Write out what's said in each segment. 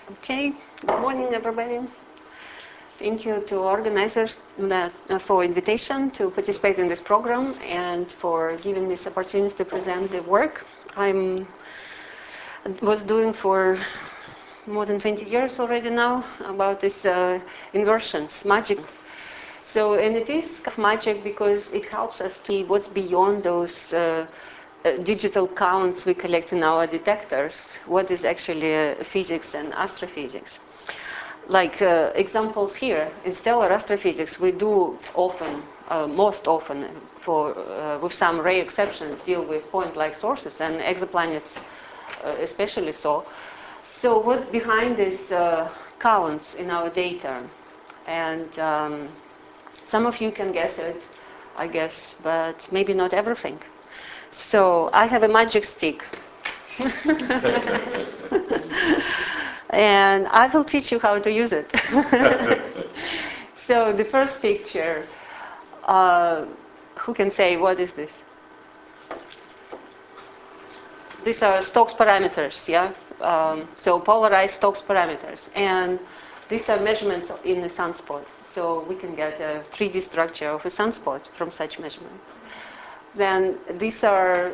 Okay, good morning everybody. Thank you to organizers for invitation to participate in this program and for giving this opportunity to present the work I was doing for more than 20 years already now about this inversions, magic. So, and it is magic because it helps us to see what's beyond those digital counts we collect in our detectors, what is actually physics and astrophysics. Like examples here, in stellar astrophysics, we do often, most often, with some rare exceptions, deal with point-like sources, and exoplanets especially so. So what behind this counts in our data? And some of you can guess it, I guess, but maybe not everything. So I have a magic stick. And I will teach you how to use it. So the first picture, who can say what is this? These are Stokes parameters, yeah? So polarized Stokes parameters. And these are measurements in a sunspot. So we can get a 3D structure of a sunspot from such measurements. Then these are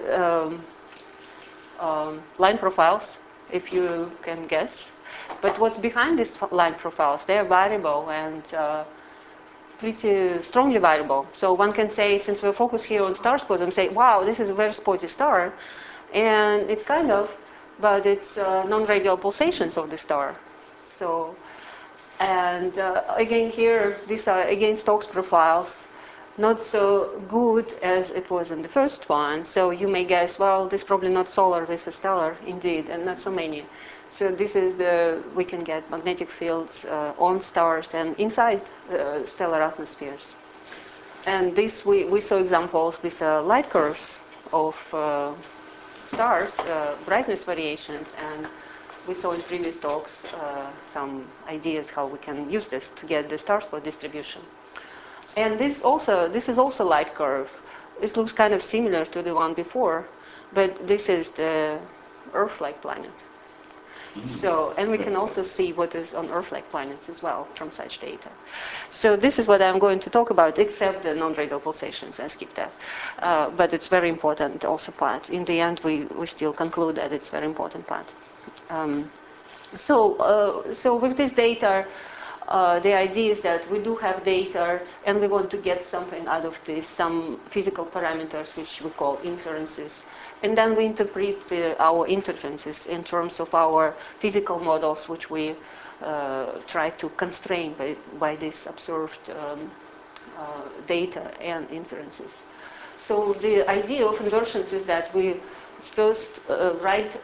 line profiles, if you can guess. But what's behind these line profiles? They're variable and pretty strongly variable. So one can say, since we're focused here on star spot, and say, wow, this is a very spotty star. And it's kind of, but it's non-radial pulsations of the star. So, and again here, these are again Stokes profiles, not so good as it was in the first one. So you may guess, well, this is probably not solar, this is stellar, indeed, and not so many. So this is we can get magnetic fields on stars and inside stellar atmospheres. And this, we saw examples, these light curves of stars, brightness variations, and we saw in previous talks some ideas how we can use this to get the star spot distribution. And this is also light curve. It looks kind of similar to the one before, but this is the Earth-like planet. So, and we can also see what is on Earth-like planets as well from such data. So this is what I'm going to talk about, except the non-radial pulsations. I skipped that. But it's very important also part. In the end, we still conclude that it's very important part. So with this data, the idea is that we do have data and we want to get something out of this, some physical parameters which we call inferences. And then we interpret our inferences in terms of our physical models which we try to constrain by this observed data and inferences. So the idea of inversions is that we first write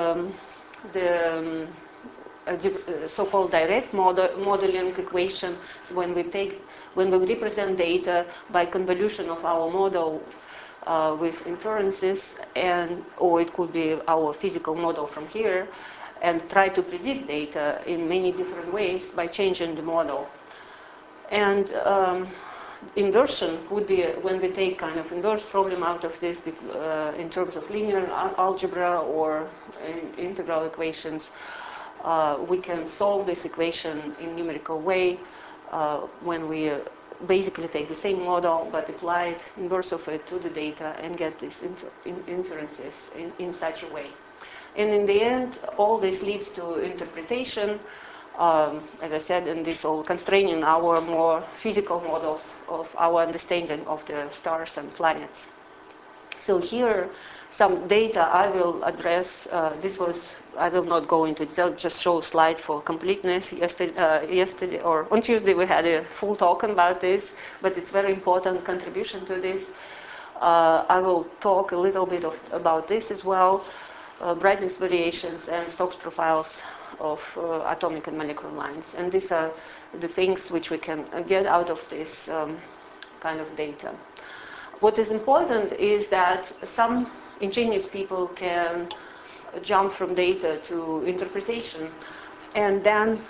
the so-called direct modeling equation when we represent data by convolution of our model with inferences, or it could be our physical model from here, and try to predict data in many different ways by changing the model. And inversion would be when we take kind of inverse problem out of this in terms of linear algebra or integral equations. We can solve this equation in numerical way when we basically take the same model but apply it, inverse of it, to the data and get these inferences in such a way. And in the end, all this leads to interpretation, as I said, and this all constraining our more physical models of our understanding of the stars and planets. So here, some data I will address. I will not go into detail, just show a slide for completeness. Yesterday or on Tuesday we had a full talk about this, but it's very important contribution to this. I will talk a little bit about this as well, brightness variations and Stokes profiles of atomic and molecular lines. And these are the things which we can get out of this kind of data. What is important is that some ingenious people can jump from data to interpretation and then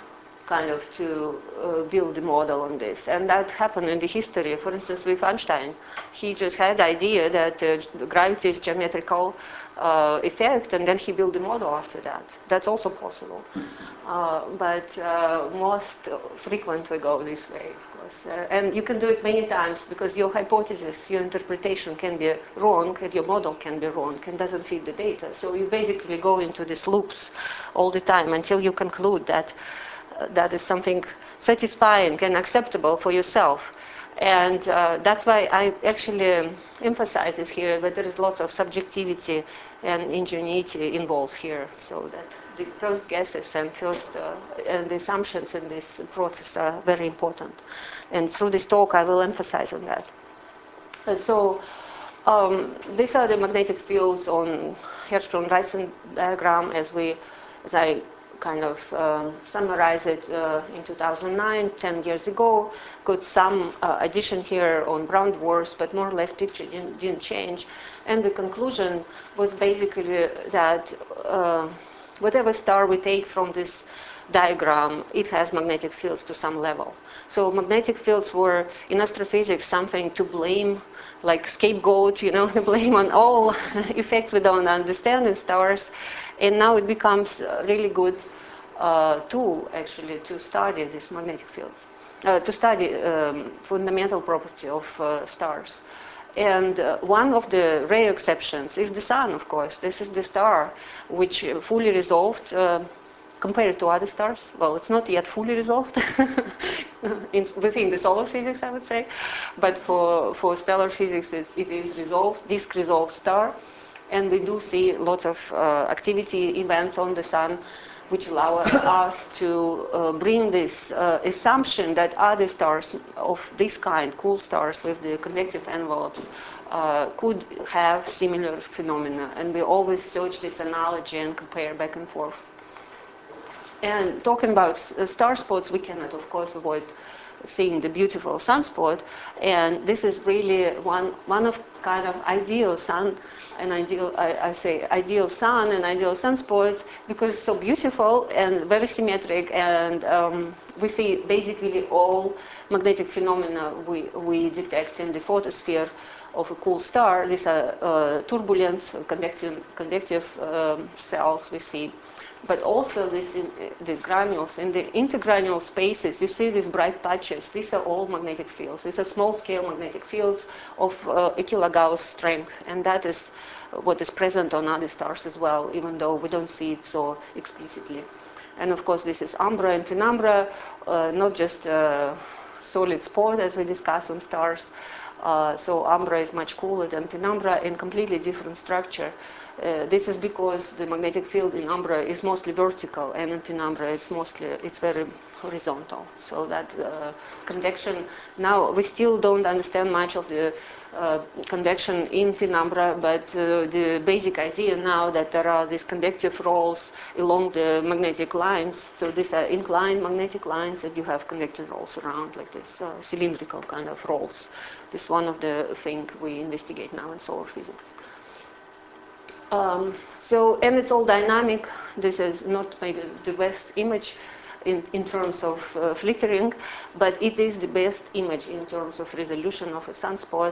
kind of to build the model on this. And that happened in the history, for instance, with Einstein. He just had the idea that gravity is geometrical effect, and then he built the model after that. That's also possible. But most frequently go this way, of course. And you can do it many times because your hypothesis, your interpretation can be wrong, and your model can be wrong and doesn't fit the data. So you basically go into these loops all the time until you conclude that that is something satisfying and acceptable for yourself. And that's why I actually emphasize this here, that there is lots of subjectivity and ingenuity involved here, so that the first guesses and and the assumptions in this process are very important. And through this talk, I will emphasize on that. So these are the magnetic fields on Hirschsprung-Dyson diagram as I kind of summarize it in 2009, 10 years ago. Got some addition here on brown dwarfs, but more or less picture didn't change. And the conclusion was basically that whatever star we take from this diagram, it has magnetic fields to some level. So magnetic fields were, in astrophysics, something to blame, like scapegoat, blame on all effects we don't understand in stars. And now it becomes a really good tool, actually, to study these magnetic fields, to study fundamental property of stars. And one of the rare exceptions is the sun, of course. This is the star which fully resolved compared to other stars. Well, it's not yet fully resolved within the solar physics, I would say. But for stellar physics, it is resolved, disk resolved star. And we do see lots of activity events on the sun which allow us to bring this assumption that other stars of this kind, cool stars with the convective envelopes, could have similar phenomena. And we always search this analogy and compare back and forth. And talking about star spots, we cannot, of course, avoid seeing the beautiful sunspot. And this is really one of kind of ideal sun, and ideal sun and ideal sunspots, because it's so beautiful and very symmetric, and we see basically all magnetic phenomena we detect in the photosphere of a cool star. These are turbulence, convective cells we see. But also these granules, in the intergranule spaces, you see these bright patches. These are all magnetic fields. These are small-scale magnetic fields of a kilogauss strength, and that is what is present on other stars as well, even though we don't see it so explicitly. And of course, this is umbra and penumbra, not just a solid spot as we discuss on stars. So umbra is much cooler than penumbra in completely different structure. This is because the magnetic field in umbra is mostly vertical, and in penumbra it's very horizontal. So that convection, now we still don't understand much of the convection in penumbra, but the basic idea now that there are these convective rolls along the magnetic lines. So these are inclined magnetic lines, and you have convective rolls around like this, cylindrical kind of rolls. This is one of the things we investigate now in solar physics. And it's all dynamic. This is not maybe the best image in terms of flickering, but it is the best image in terms of resolution of a sunspot.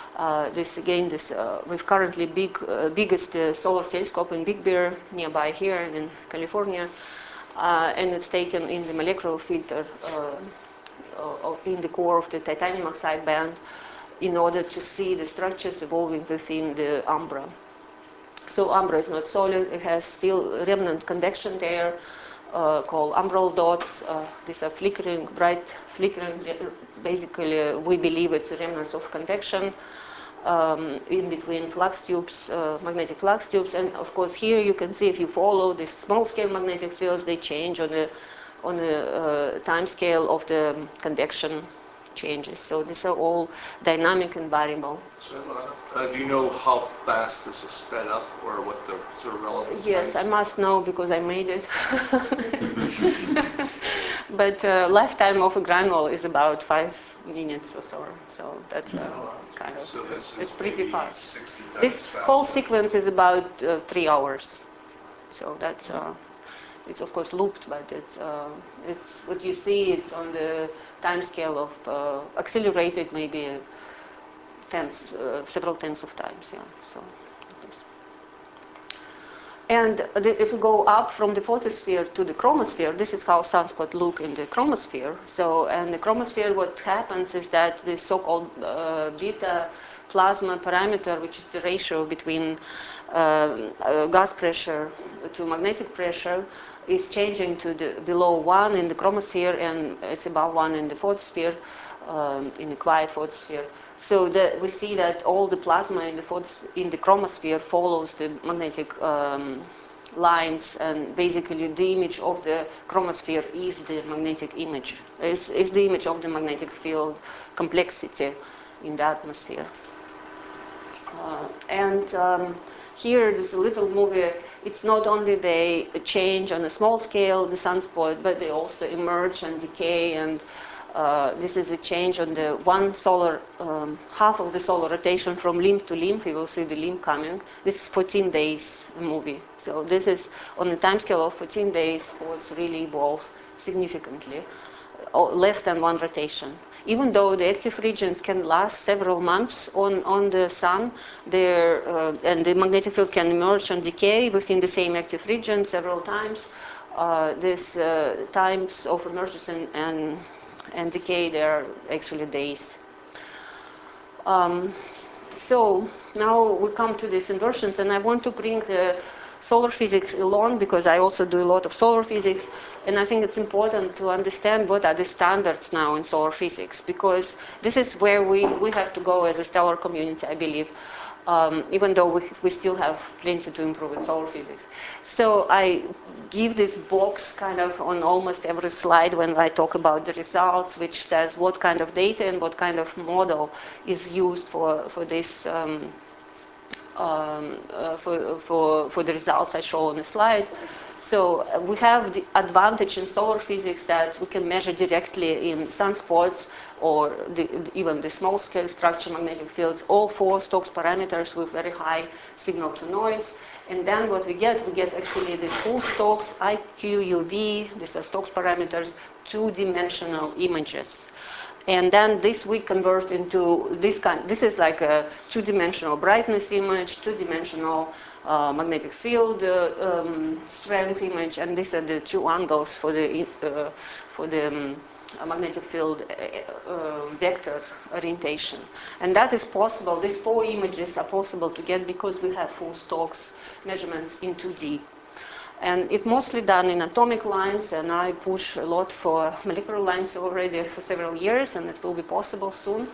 We've currently biggest solar telescope in Big Bear nearby here in California, and it's taken in the molecular filter in the core of the titanium oxide band in order to see the structures evolving within the umbra. So umbra is not solid, it has still remnant convection there called umbral dots. These are flickering, bright flickering. Basically, we believe it's remnants of convection in between flux tubes, magnetic flux tubes. And of course, here you can see if you follow these small-scale magnetic fields, they change on the time scale of the convection changes. So these are all dynamic and variable. Do you know how fast this is sped up, or what the sort of relevant Yes, times? I must know because I made it. But lifetime of a granule is about 5 minutes or so. So that's kind of, so this it's is pretty fast. 60 times This faster. whole sequence is about 3 hours. So that's It's of course looped, but it's what you see. It's on the time scale of accelerated, maybe several tens of times. Yeah. So. And if we go up from the photosphere to the chromosphere, this is how sunspots look in the chromosphere. So, and the chromosphere, what happens is that the so-called beta plasma parameter, which is the ratio between gas pressure to magnetic pressure, is changing to below 1 in the chromosphere, and it's above 1 in the photosphere, in the quiet photosphere. So we see that all the plasma in the chromosphere follows the magnetic lines, and basically the image of the chromosphere is the magnetic image, is the image of the magnetic field complexity in the atmosphere. Here is a little movie. It's not only they change on a small scale, the sunspot, but they also emerge and decay, and this is a change on the half of the solar rotation from limb to limb. You will see the limb coming. This is 14 days movie. So this is on a time scale of 14 days, spots really evolve significantly, less than one rotation. Even though the active regions can last several months on the sun, and the magnetic field can emerge and decay within the same active region several times. These times of emergence and decay, they are actually days. So now we come to these inversions, and I want to bring the solar physics along because I also do a lot of solar physics, and I think it's important to understand what are the standards now in solar physics, because this is where we have to go as a stellar community, I believe, even though we still have plenty to improve in solar physics. So I give this box kind of on almost every slide when I talk about the results, which says what kind of data and what kind of model is used for this for the results I show on the slide. So we have the advantage in solar physics that we can measure directly in sunspots or even the small-scale structure magnetic fields, all 4 Stokes parameters with very high signal-to-noise. And then what we get actually the full Stokes, IQ, UV, these are Stokes parameters, 2-dimensional images. And then this we convert into this is like a 2-dimensional brightness image, 2-dimensional magnetic field strength image, and these are the 2 angles for the magnetic field vector orientation. And that is possible, these 4 images are possible to get because we have full Stokes measurements in 2D. And it's mostly done in atomic lines, and I push a lot for molecular lines already for several years, and it will be possible soon.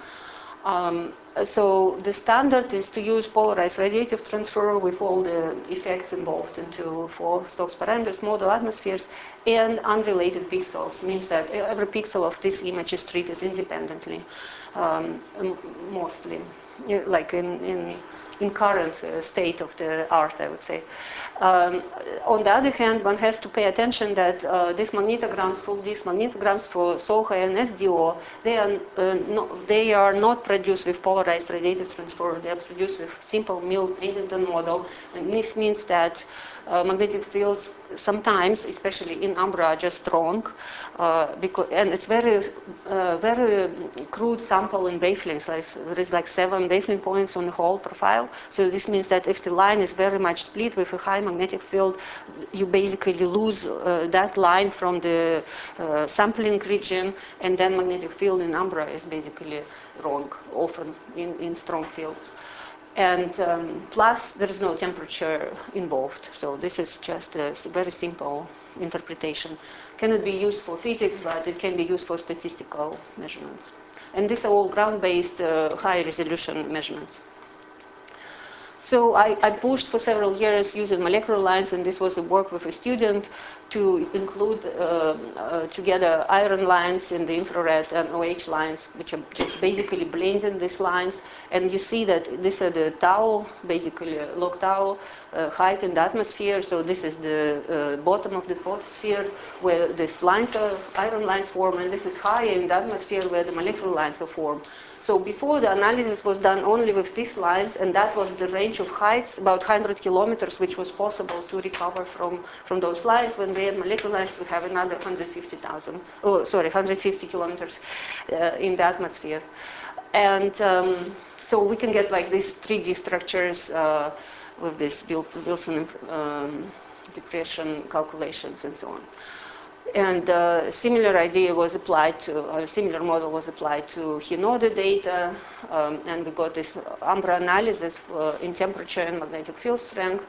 So the standard is to use polarized radiative transfer with all the effects involved into 4 Stokes parameters, model atmospheres, and unrelated pixels. Means that every pixel of this image is treated independently, mostly, like in current state of the art, I would say. On the other hand, one has to pay attention that these magnetograms, full disk magnetograms for SOHO and SDO, they are not produced with polarized radiative transfer. They are produced with simple Milne-Eddington model, and this means that magnetic fields sometimes, especially in umbra, are just wrong, and it's very crude sample in wavelengths. There is like 7 wavelength points on the whole profile. So this means that if the line is very much split with a high magnetic field, you basically lose that line from the sampling region, and then magnetic field in umbra is basically wrong, often in strong fields. And plus, there is no temperature involved. So this is just a very simple interpretation. Cannot be used for physics, but it can be used for statistical measurements. And these are all ground-based, high-resolution measurements. So I pushed for several years using molecular lines, and this was a work with a student to include together iron lines in the infrared and OH lines, which are just basically blending these lines. And you see that these are the tau, basically log tau height in the atmosphere. So this is the bottom of the photosphere where these lines are, iron lines form, and this is higher in the atmosphere where the molecular lines are formed. So before, the analysis was done only with these lines, and that was the range of heights, about 100 kilometers, which was possible to recover from those lines. When we add molecular, we have another 150 kilometers in the atmosphere. And so we can get like these 3D structures with this Wilson depression calculations and so on. And similar idea was applied to, a similar model was applied to Hinode data, and we got this umbra analysis in temperature and magnetic field strength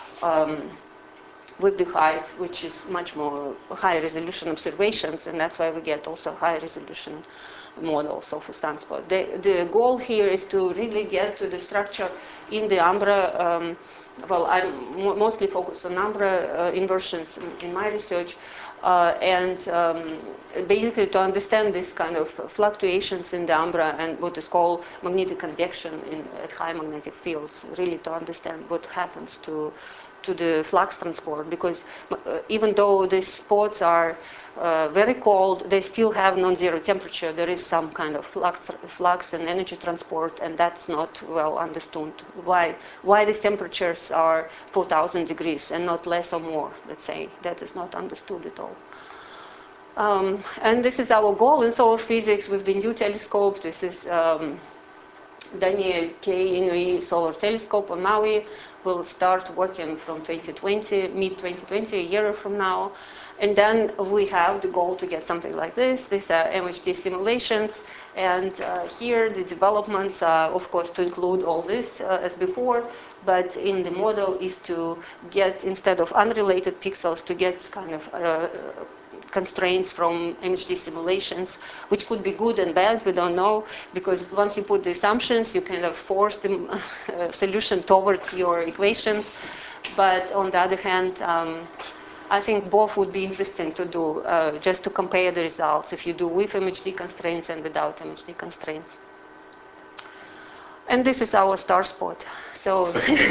with the height, which is much more high resolution observations, and that's why we get also high resolution models of a sunspot. The goal here is to really get to the structure in the umbra. Well, I'm mostly focused on umbra inversions in my research, and basically to understand this kind of fluctuations in the umbra and what is called magnetic convection at high magnetic fields, really to understand what happens to the flux transport, because even though these spots are very cold, they still have non-zero temperature. There is some kind of flux and energy transport, and that's not well understood. Why these temperatures are 4,000 degrees and not less or more, let's say. That is not understood at all. And this is our goal in solar physics with the new telescope. This is Daniel K. Inouye Solar Telescope on Maui. Will start working from 2020, mid-2020, a year from now. And then we have the goal to get something like this. These are MHD simulations. And here the developments are, of course, to include all this as before. But in the model is to get, instead of unrelated pixels, to get kind of constraints from MHD simulations, which could be good and bad, we don't know, because once you put the assumptions, you kind of force the solution towards your equations. But on the other hand, I think both would be interesting to do, just to compare the results, if you do with MHD constraints and without MHD constraints. And this is our star spot. So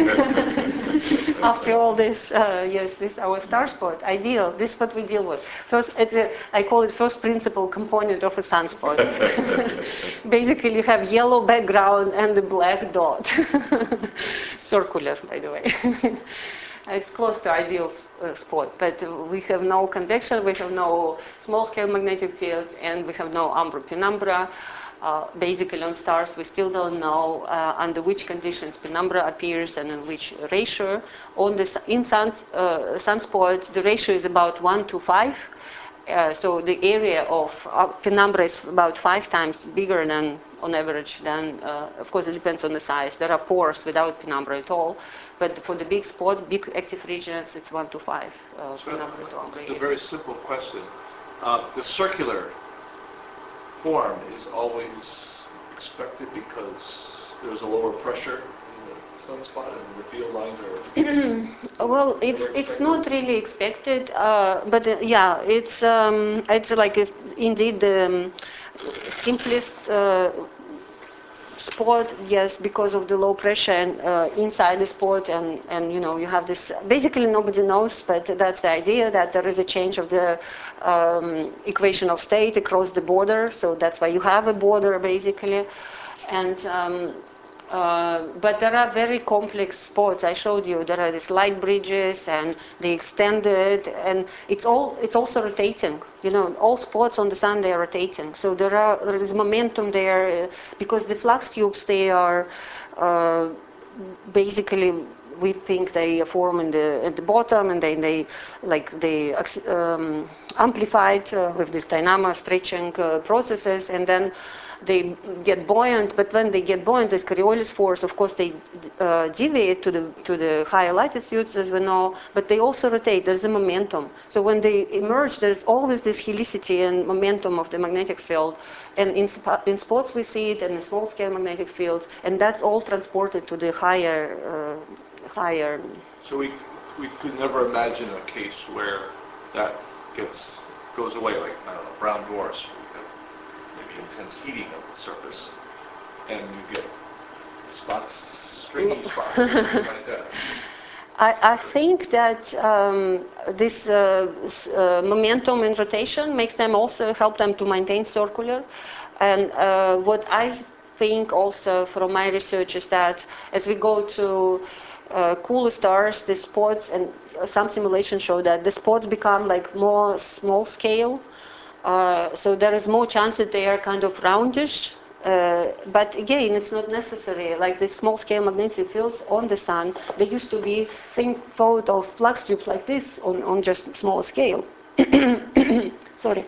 after all this, yes, this is our star spot. Ideal. This is what we deal with. First, I call it first principle component of a sunspot. Basically, you have yellow background and the black dot. Circular, by the way. It's close to ideal spot, but we have no convection, we have no small-scale magnetic fields, and we have no umbra-penumbra. Basically, on stars, we still don't know under which conditions penumbra appears and in which ratio. In sunspot, the ratio is about 1 to 5. So the area of penumbra is about 5 times bigger than, on average, than, of course, it depends on the size. There are pores without penumbra at all, but for the big spots, big active regions, it's 1 to 5 penumbra to umbra. It's a very simple question. The circular form is always expected because there's a lower pressure in the sunspot and the field lines are... Well, it's not really expected, but yeah, it's like indeed the simplest spot, yes, because of the low pressure and inside the spot, and you know, you have this, basically nobody knows, but that's the idea, that there is a change of the equation of state across the border, so that's why you have a border basically. And but there are very complex spots. I showed you there are these light bridges and they extended, and it's also rotating. You know, all spots on the sun, they are rotating. So there is momentum there because the flux tubes, they are basically, we think they form at the bottom, and then they amplified with these dynamo stretching processes, and then they get buoyant. But when they get buoyant, this Coriolis force, of course, they deviate to the higher latitudes, as we know, but they also rotate. There's a momentum. So when they emerge, there's always this helicity and momentum of the magnetic field. And in spots we see it, and in small-scale magnetic fields, and that's all transported to the higher. So we could never imagine a case where that goes away, like, I don't know, brown dwarfs. Maybe intense heating of the surface, and you get spots, stringy spots, or something like that. I think that this momentum and rotation makes them also help them to maintain circular. And what I thing also from my research is that as we go to cooler stars, the spots, and some simulations show that the spots become like more small scale. So there is more chance that they are kind of roundish. But again, it's not necessary. Like the small-scale magnetic fields on the sun, they used to be thought of flux tubes like this on just small scale. Sorry.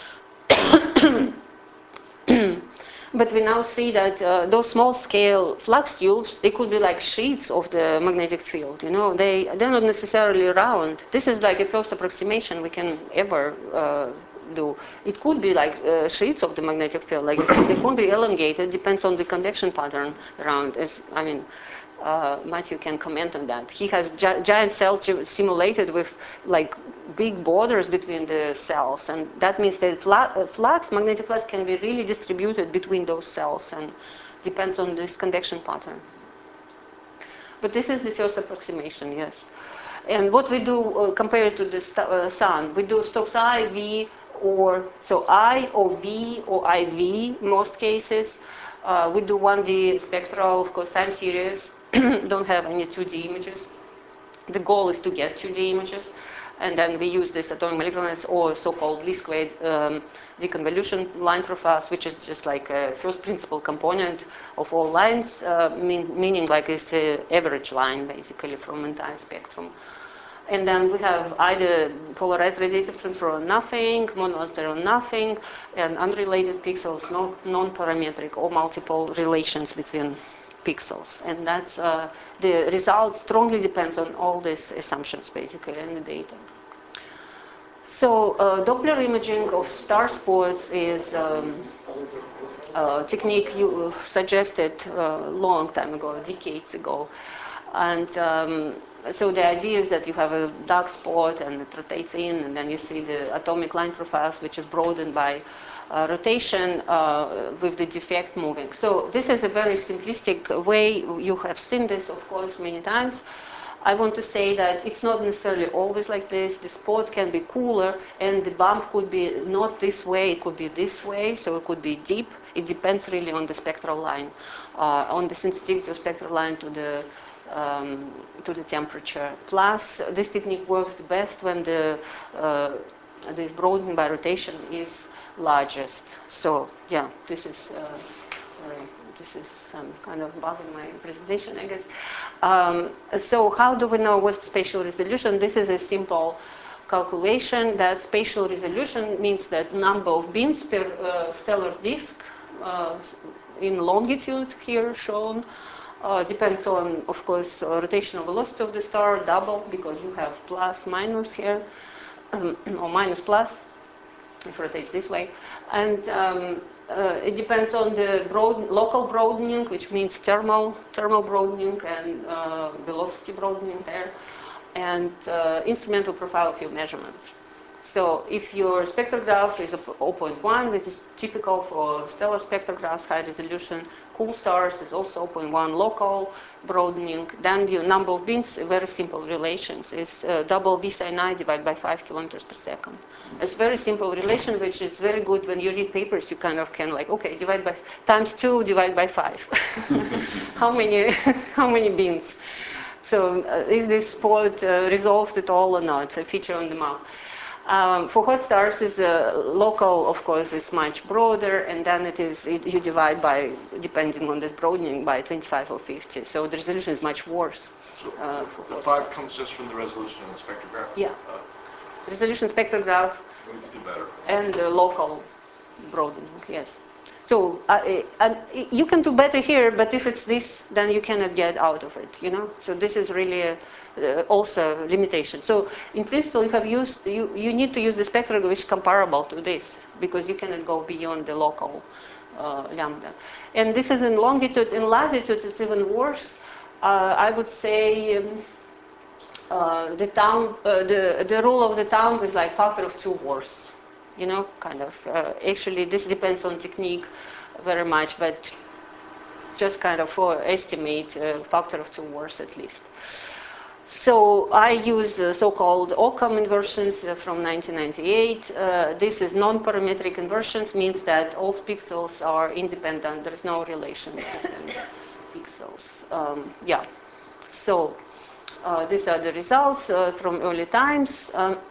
But we now see that those small-scale flux tubes, they could be like sheets of the magnetic field. You know, they're not necessarily round. This is like a first approximation we can ever do. It could be like sheets of the magnetic field. Like they could be elongated. Depends on the convection pattern around. Matthew can comment on that. He has giant cells simulated with like big borders between the cells, and that means that magnetic flux can be really distributed between those cells, and depends on this convection pattern. But this is the first approximation, yes. And what we do compared to the sun, we do Stokes I, V, or so I or V or IV most cases. We do 1D spectral, of course, time series. Don't have any 2D images. The goal is to get 2D images, and then we use this atomic molecular lines or so-called least squared deconvolution line profiles, which is just like a first principle component of all lines, meaning like it's an average line basically from entire spectrum. And then we have either polarized radiative transfer or nothing, monolayer or nothing, and unrelated pixels, non-parametric or multiple relations between pixels. And that's the result strongly depends on all these assumptions basically in the data. So Doppler imaging of star spots is a technique you suggested a long time ago, decades ago. And so the idea is that you have a dark spot and it rotates in, and then you see the atomic line profiles, which is broadened by rotation with the defect moving. So this is a very simplistic way. You have seen this, of course, many times. I want to say that it's not necessarily always like this. The spot can be cooler, and the bump could be not this way, it could be this way, so it could be deep. It depends really on the spectral line, on the sensitivity of spectral line to the temperature. Plus, this technique works the best when this broadening by rotation is largest. So, yeah, this is, sorry, this is some kind of bugging my presentation, I guess. So how do we know what's spatial resolution? This is a simple calculation that spatial resolution means that number of beams per stellar disk in longitude here shown. Depends on, of course, rotational velocity of the star, double, because you have plus, minus here, or minus plus, if it rotates this way. And it depends on the local broadening, which means thermal broadening and velocity broadening there, and instrumental profile of your measurements. So if your spectrograph is 0.1, which is typical for stellar spectrographs, high resolution, cool stars is also 0.1 local broadening, then your number of beams, very simple relations, is double V sin I divided by 5 kilometers per second. It's very simple relation, which is very good when you read papers. You kind of can like, okay, divide by times 2, divide by 5. How many beams? So is this spot resolved at all or not? It's a feature on the map. For hot stars, is local, of course, is much broader, and then you divide by, depending on this broadening, by 25 or 50. So the resolution is much worse. So the 5 comes just from the resolution of the spectrograph? Yeah. Resolution spectrograph We can do better. and local broadening, yes. So you can do better here, but if it's this, then you cannot get out of it, you know? So this is really also limitation. So in principle, you need to use the spectrograph which is comparable to this, because you cannot go beyond the local lambda. And this is in longitude. In latitude, it's even worse. I would say the rule of the thumb is like factor of 2 worse. You know, kind of. Actually, this depends on technique very much, but just kind of for estimate factor of 2 worse at least. So I use so-called Occam inversions from 1998. This is non-parametric inversions, means that all pixels are independent. There is no relation between pixels. Yeah. So these are the results from early times.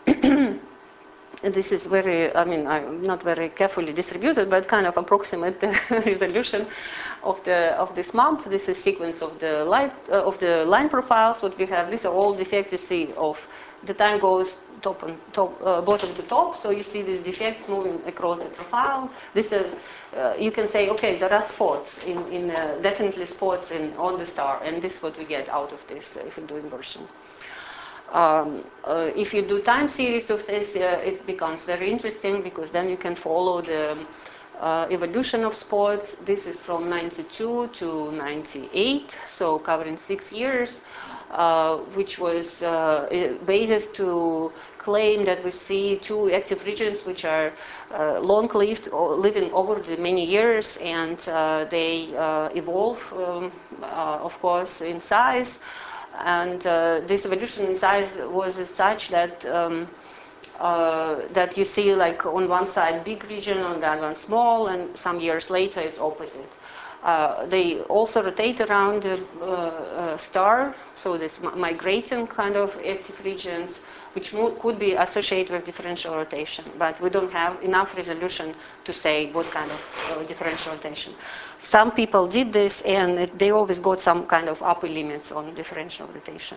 This is very, I mean, not very carefully distributed, but kind of approximate resolution of this map. This is sequence of the line profiles. What we have, these are all defects you see of the time goes bottom to top. So you see these defects moving across the profile. This is, you can say, okay, there are spots definitely spots on the star, and this is what we get out of this if we do inversion. If you do time series of this, it becomes very interesting because then you can follow the evolution of spots. This is from 92 to 98, so covering 6 years, which was basis to claim that we see two active regions which are long-lived or living over the many years, and they evolve, of course, in size. And this evolution in size was such that that you see, like, on one side big region, on the other one small, and some years later it's opposite. They also rotate around the star, so this migrating kind of active regions, which could be associated with differential rotation, but we don't have enough resolution to say what kind of differential rotation. Some people did this, and they always got some kind of upper limits on differential rotation.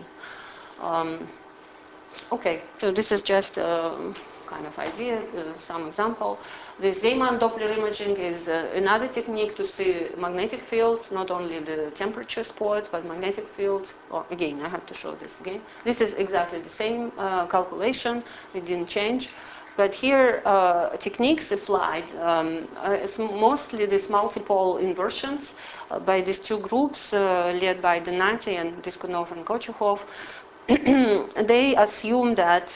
Okay, so this is just kind of idea, some example. The Zeeman Doppler imaging is another technique to see magnetic fields, not only the temperature spots, but magnetic fields. Oh, again, I have to show this again. This is exactly the same calculation. It didn't change. But here, techniques applied, it's mostly these multiple inversions by these two groups led by Donati and Piskunov and Kochukhov. They assume that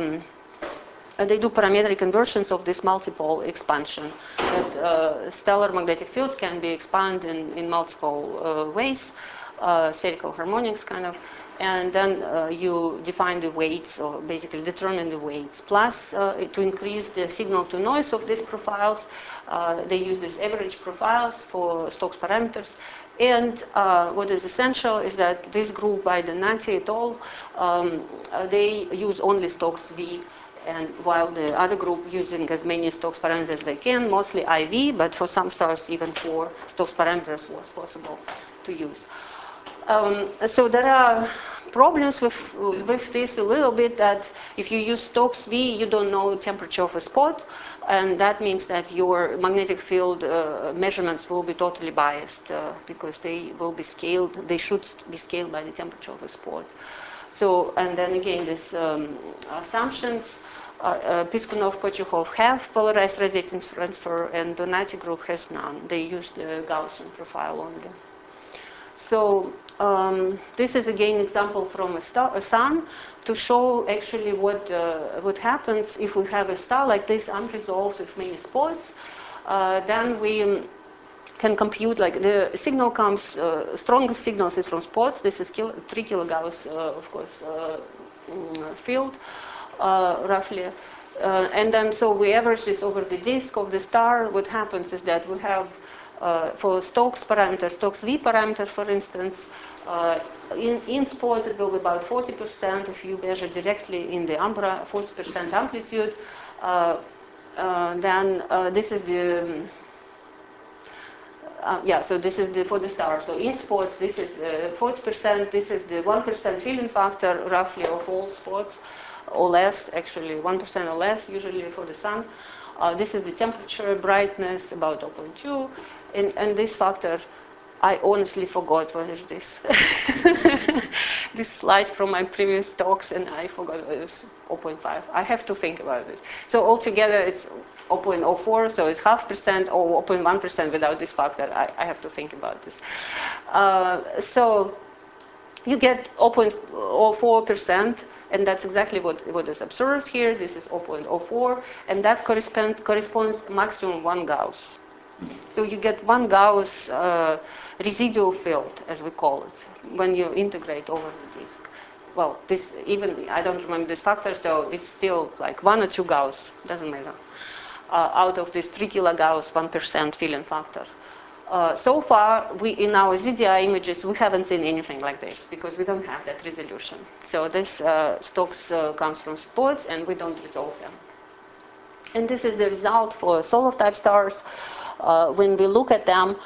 they do parametric inversions of this multiple expansion. That stellar magnetic fields can be expanded in multiple ways, spherical harmonics kind of, and then you define the weights, or basically determine the weights. Plus, to increase the signal to noise of these profiles, they use these average profiles for Stokes parameters. And what is essential is that this group by Donati et al., they use only Stokes V, and while the other group using as many Stokes parameters as they can, mostly IV, but for some stars even 4 Stokes parameters was possible to use. So there are problems with this a little bit, that if you use Stokes V, you don't know temperature of a spot, and that means that your magnetic field measurements will be totally biased because they will be scaled, they should be scaled by the temperature of a spot. So, and then again, these assumptions, Piskunov, Kochukhov have polarized radiating transfer, and Donati group has none. They use the Gaussian profile only. So this is again example from a sun to show actually what happens if we have a star like this unresolved with many spots. Then we can compute, like, the signal comes, strongest signals is from spots. This is 3 kilogauss, of course, field, roughly. And then so we average this over the disk of the star. What happens is that we have for Stokes parameter, Stokes V parameter, for instance, in spots it will be about 40% if you measure directly in the umbra, 40% amplitude. Then this is the so this is for the star. So in spots, this is the 40%. This is the 1% filling factor, roughly, of all spots, or less, actually 1% or less, usually for the sun. This is the temperature, brightness, about 0.2, and this factor, I honestly forgot what is this. This slide from my previous talks, and I forgot it was 0.5. I have to think about this. So altogether, it's 0.04, so it's 0.5% or 0.1% without this factor. I have to think about this. So you get 0.04%, and that's exactly what is observed here. This is 0.04, and that corresponds maximum 1 Gauss. So you get 1 Gauss residual field, as we call it, when you integrate over the disk. well, this even, I don't remember this factor, so it's still like 1 or 2 Gauss, doesn't matter. Out of this 3 kilogauss, 1% fill-in factor. So far, in our ZDI images, we haven't seen anything like this because we don't have that resolution. So this stocks comes from spots, and we don't resolve them. And this is the result for solar-type stars. When we look at them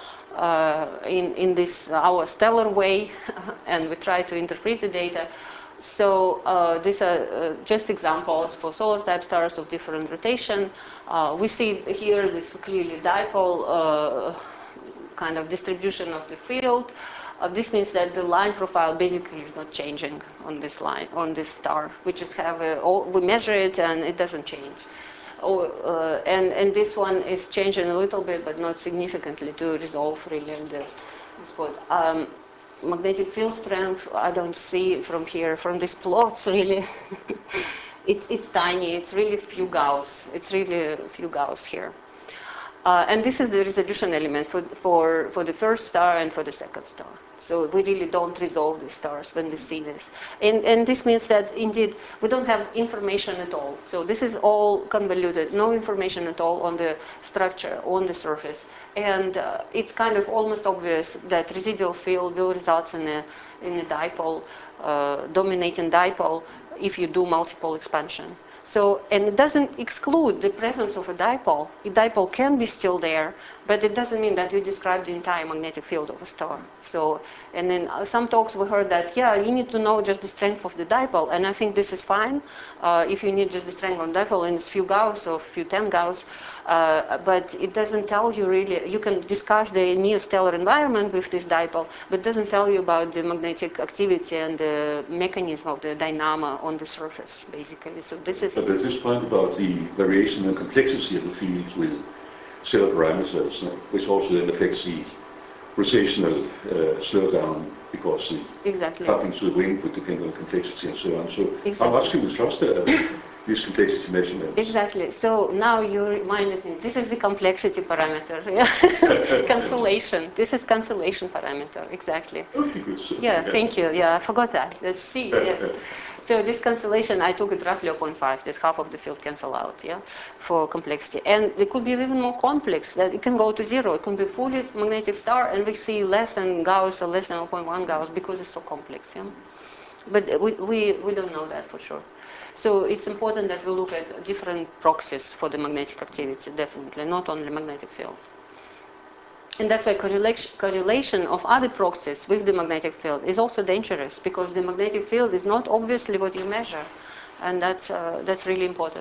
in this our stellar way, and we try to interpret the data. So these are just examples for solar-type stars of different rotation. We see here this clearly dipole kind of distribution of the field. This means that the line profile basically is not changing on this line, on this star. We just have we measure it and it doesn't change. And this one is changing a little bit, but not significantly to resolve really the spot. Magnetic field strength, I don't see from here, from these plots really. It's tiny, it's really few Gauss. It's really a few Gauss here. And this is the resolution element for the first star and for the second star. So we really don't resolve the stars when we see this. And this means that, indeed, we don't have information at all. So this is all convoluted, no information at all on the structure, on the surface. And it's kind of almost obvious that residual field will result in a dipole, dominating dipole, if you do multiple expansion. So, and it doesn't exclude the presence of a dipole. The dipole can be still there, but it doesn't mean that you describe the entire magnetic field of a star. So, and in some talks we heard that, yeah, you need to know just the strength of the dipole, and I think this is fine. If you need just the strength of the dipole, and it's few Gauss or few 10 Gauss, but it doesn't tell you really, you can discuss the near-stellar environment with this dipole, but it doesn't tell you about the magnetic activity and the mechanism of the dynamo on the surface, basically. So this is... But there's this point about the variation and complexity of the fields with stellar parameters, which also then affects the rotational slowdown, because the coupling to the wing would depend on complexity and so on. So how much can we trust these complexity measurements? Exactly. So now you reminded me, this is the complexity parameter. Yeah. Cancellation. This is cancellation parameter, exactly. Okay, good. Yeah, thank you. Yeah, I forgot that. Let's see, yes. So this cancellation, I took it roughly 0.5. This half of the field cancel out, yeah, for complexity. And it could be even more complex. That it can go to 0. It can be fully magnetic star, and we see less than Gauss or less than 0.1 Gauss because it's so complex, yeah. But we don't know that for sure. So it's important that we look at different proxies for the magnetic activity, definitely, not only magnetic field. And that's why correlation of other proxies with the magnetic field is also dangerous, because the magnetic field is not obviously what you measure, and that's really important.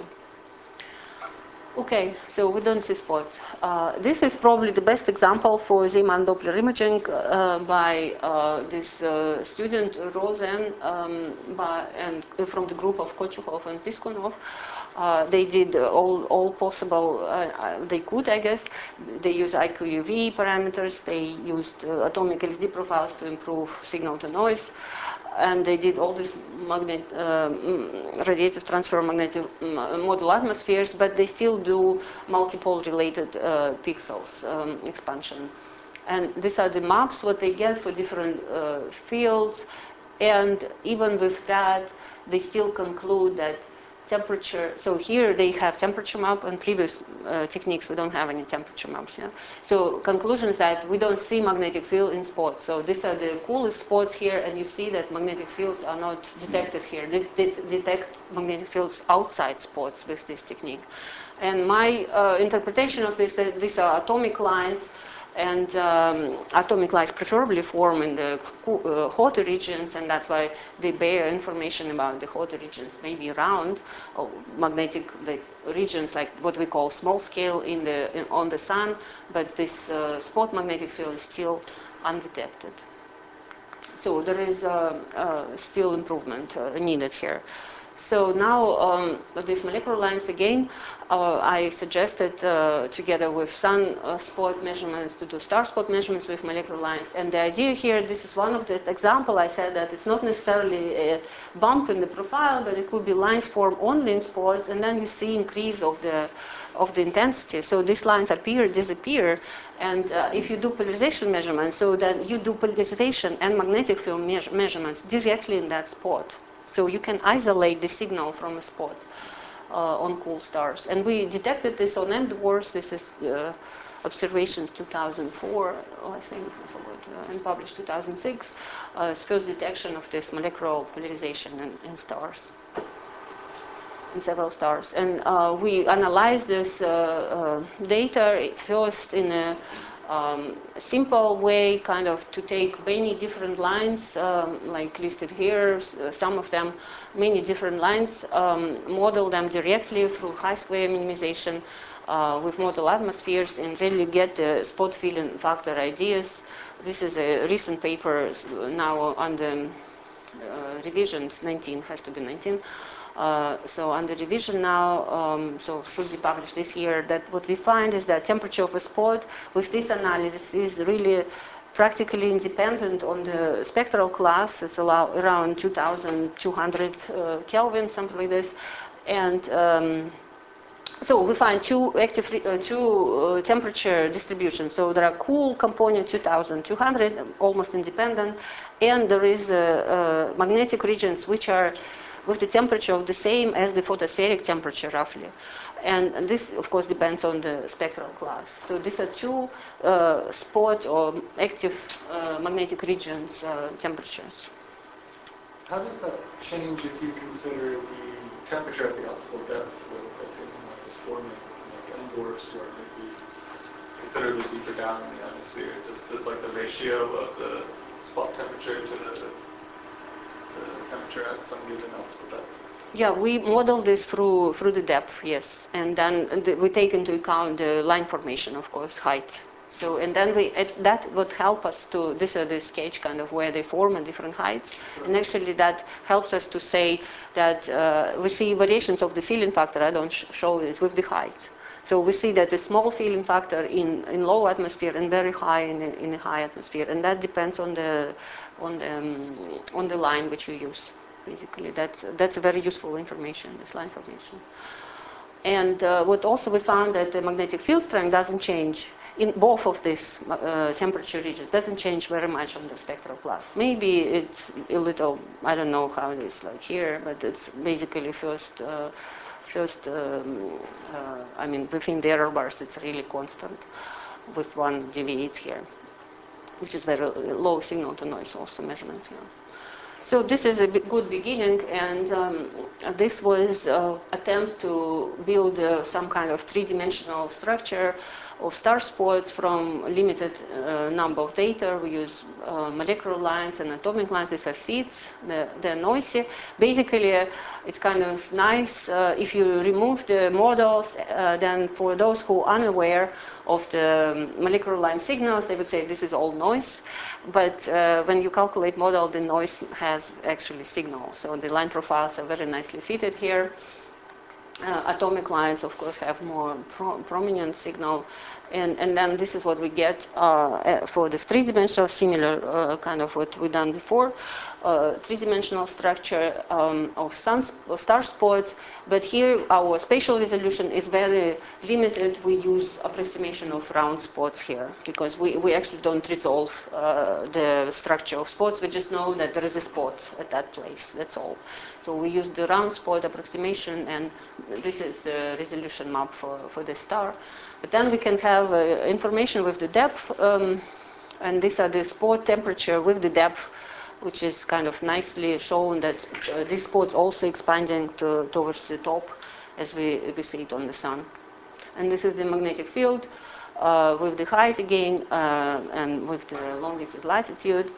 Okay, so we don't see spots. This is probably the best example for Zeeman Doppler imaging by this student Rosen and from the group of Kochukov and Piskunov. They did all possible they could, I guess. They used IQUV parameters. They used atomic LSD profiles to improve signal to noise. And they did all these radiative transfer magnetic model atmospheres, but they still do multiple related pixels expansion. And these are the maps, what they get for different fields. And even with that, they still conclude that temperature, so here they have temperature map, and previous techniques we don't have any temperature maps. Yeah? So conclusion is that we don't see magnetic field in spots. So these are the coolest spots here, and you see that magnetic fields are not detected here. They detect magnetic fields outside spots with this technique. And my interpretation of this, that these are atomic lines, and atomic lines preferably form in the hotter regions, and that's why they bear information about the hotter regions, maybe around magnetic regions, like what we call small scale on the sun, but this spot magnetic field is still undetected. So there is still improvement needed here. So now these molecular lines again, I suggested together with sun-spot measurements to do star-spot measurements with molecular lines. And the idea here, this is one of the example I said that it's not necessarily a bump in the profile, but it could be lines form only in spots, and then you see increase of the intensity. So these lines appear, disappear, and if you do polarization measurements, so then you do polarization and magnetic field measurements directly in that spot. So you can isolate the signal from a spot on cool stars. And we detected this on M dwarfs. This is observations 2004, I think, I forgot, and published 2006. It's first detection of this molecular polarization in stars, in several stars. And we analyzed this data first in a simple way, kind of to take many different lines, like listed here, some of them, many different lines, model them directly through high-square minimization with model atmospheres, and really get the spot filling factor ideas. This is a recent paper now on the revisions, 19, has to be 19. So under revision now, so should be published this year, that what we find is that temperature of a spot with this analysis is really practically independent on the spectral class. It's around 2200 Kelvin, something like this. And so we find two temperature distributions. So there are cool component 2200, almost independent, and there is magnetic regions which are with the temperature of the same as the photospheric temperature, roughly. And this, of course, depends on the spectral class. So these are two spot or active magnetic regions temperatures. How does that change if you consider the temperature at the optimal depth where the titanium is forming, like M dwarfs or maybe considerably deeper down in the atmosphere? Does like the ratio of the spot temperature to the temperature at some given optimal depth? Yeah, we model this through the depth, yes, and then we take into account the line formation, of course, height. So, and then that would help us to, this is the sketch kind of where they form at different heights, and actually that helps us to say that we see variations of the filling factor. I don't show it with the height. So we see that a small filling factor in low atmosphere and very high in the high atmosphere, and that depends on the line which you use. Basically, that's a very useful information, this line formation. And what also we found that the magnetic field strength doesn't change in both of these temperature regions. Doesn't change very much on the spectral class. Maybe it's a little, I don't know how it is like here, but it's basically I mean, within the error bars, it's really constant with 1 deviates here, which is very low signal to noise also measurements here. So this is a good beginning, and this was attempt to build some kind of three-dimensional structure of star spots from limited number of data. We use molecular lines and atomic lines. These are feeds. They're noisy. Basically, it's kind of nice if you remove the models. Then for those who are unaware of the molecular line signals, they would say this is all noise. But when you calculate model, the noise has actually signal. So the line profiles are very nicely fitted here. Atomic lines, of course, have more prominent signal. And then this is what we get for this three-dimensional, similar kind of what we've done before, three-dimensional structure of star spots. But here our spatial resolution is very limited. We use approximation of round spots here because we actually don't resolve the structure of spots. We just know that there is a spot at that place. That's all. So we use the round spot approximation, and this is the resolution map for the star. But then we can have information with the depth, and these are the spot temperature with the depth, which is kind of nicely shown that these spots also expanding towards the top as we see it on the sun. And this is the magnetic field with the height again and with the longitude latitude.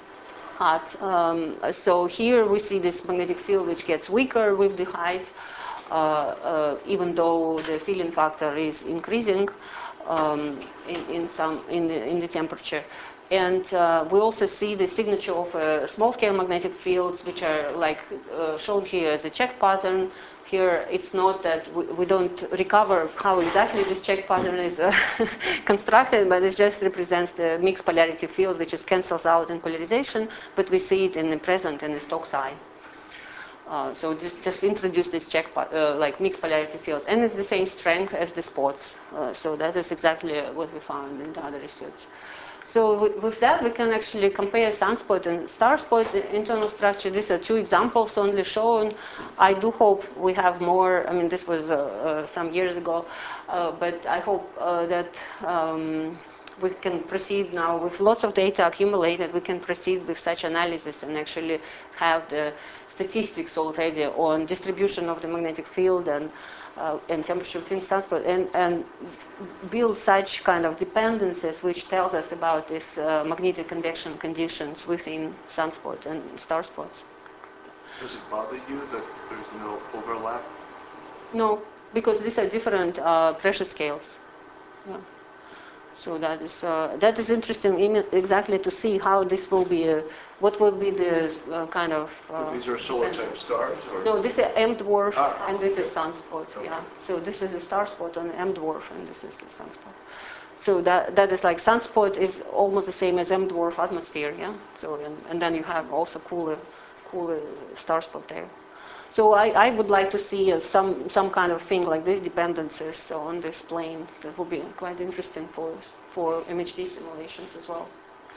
So here we see this magnetic field which gets weaker with the height, even though the filling factor is increasing in the temperature. And we also see the signature of small-scale magnetic fields, which are like shown here as a check pattern. Here, it's not that we don't recover how exactly this check pattern is constructed, but it just represents the mixed polarity field, which is cancels out in polarization, but we see it in the present in the Stokes eye. So just introduce this check like mixed polarity fields, and it's the same strength as the spots. So that is exactly what we found in the other research. So with that, we can actually compare sunspot and starspot internal structure. These are two examples only shown. I do hope we have more. I mean, this was some years ago, but I hope that we can proceed now with lots of data accumulated. We can proceed with such analysis and actually have the statistics already on distribution of the magnetic field and temperature within sunspot, and build such kind of dependencies which tells us about these magnetic convection conditions within sunspot and star spots. Does it bother you that there's no overlap? No, because these are different pressure scales. Yeah. So that is interesting exactly to see how this will be, what will be the kind of... But these are solar type stars? Or? No, this is M dwarf and this okay. is sunspot, okay. yeah. So this is a star spot on M dwarf and this is the sunspot. So that is like sunspot is almost the same as M dwarf atmosphere, yeah. So and then you have also cooler star spot there. So I would like to see some kind of thing like this, dependencies on this plane. That would be quite interesting for MHD simulations as well.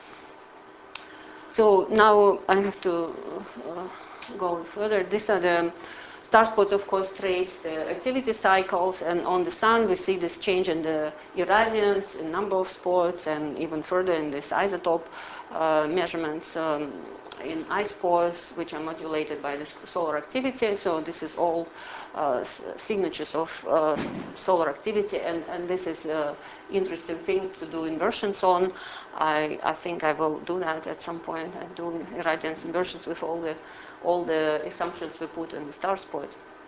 So now I have to go further. These are the star spots, of course, trace the activity cycles, and on the sun we see this change in the irradiance, in number of spots, and even further in this isotope measurements in ice cores, which are modulated by this solar activity. So this is all signatures of solar activity, and this is an interesting thing to do inversions on. I think I will do that at some point. I do irradiance inversions with all the assumptions we put in the star spot.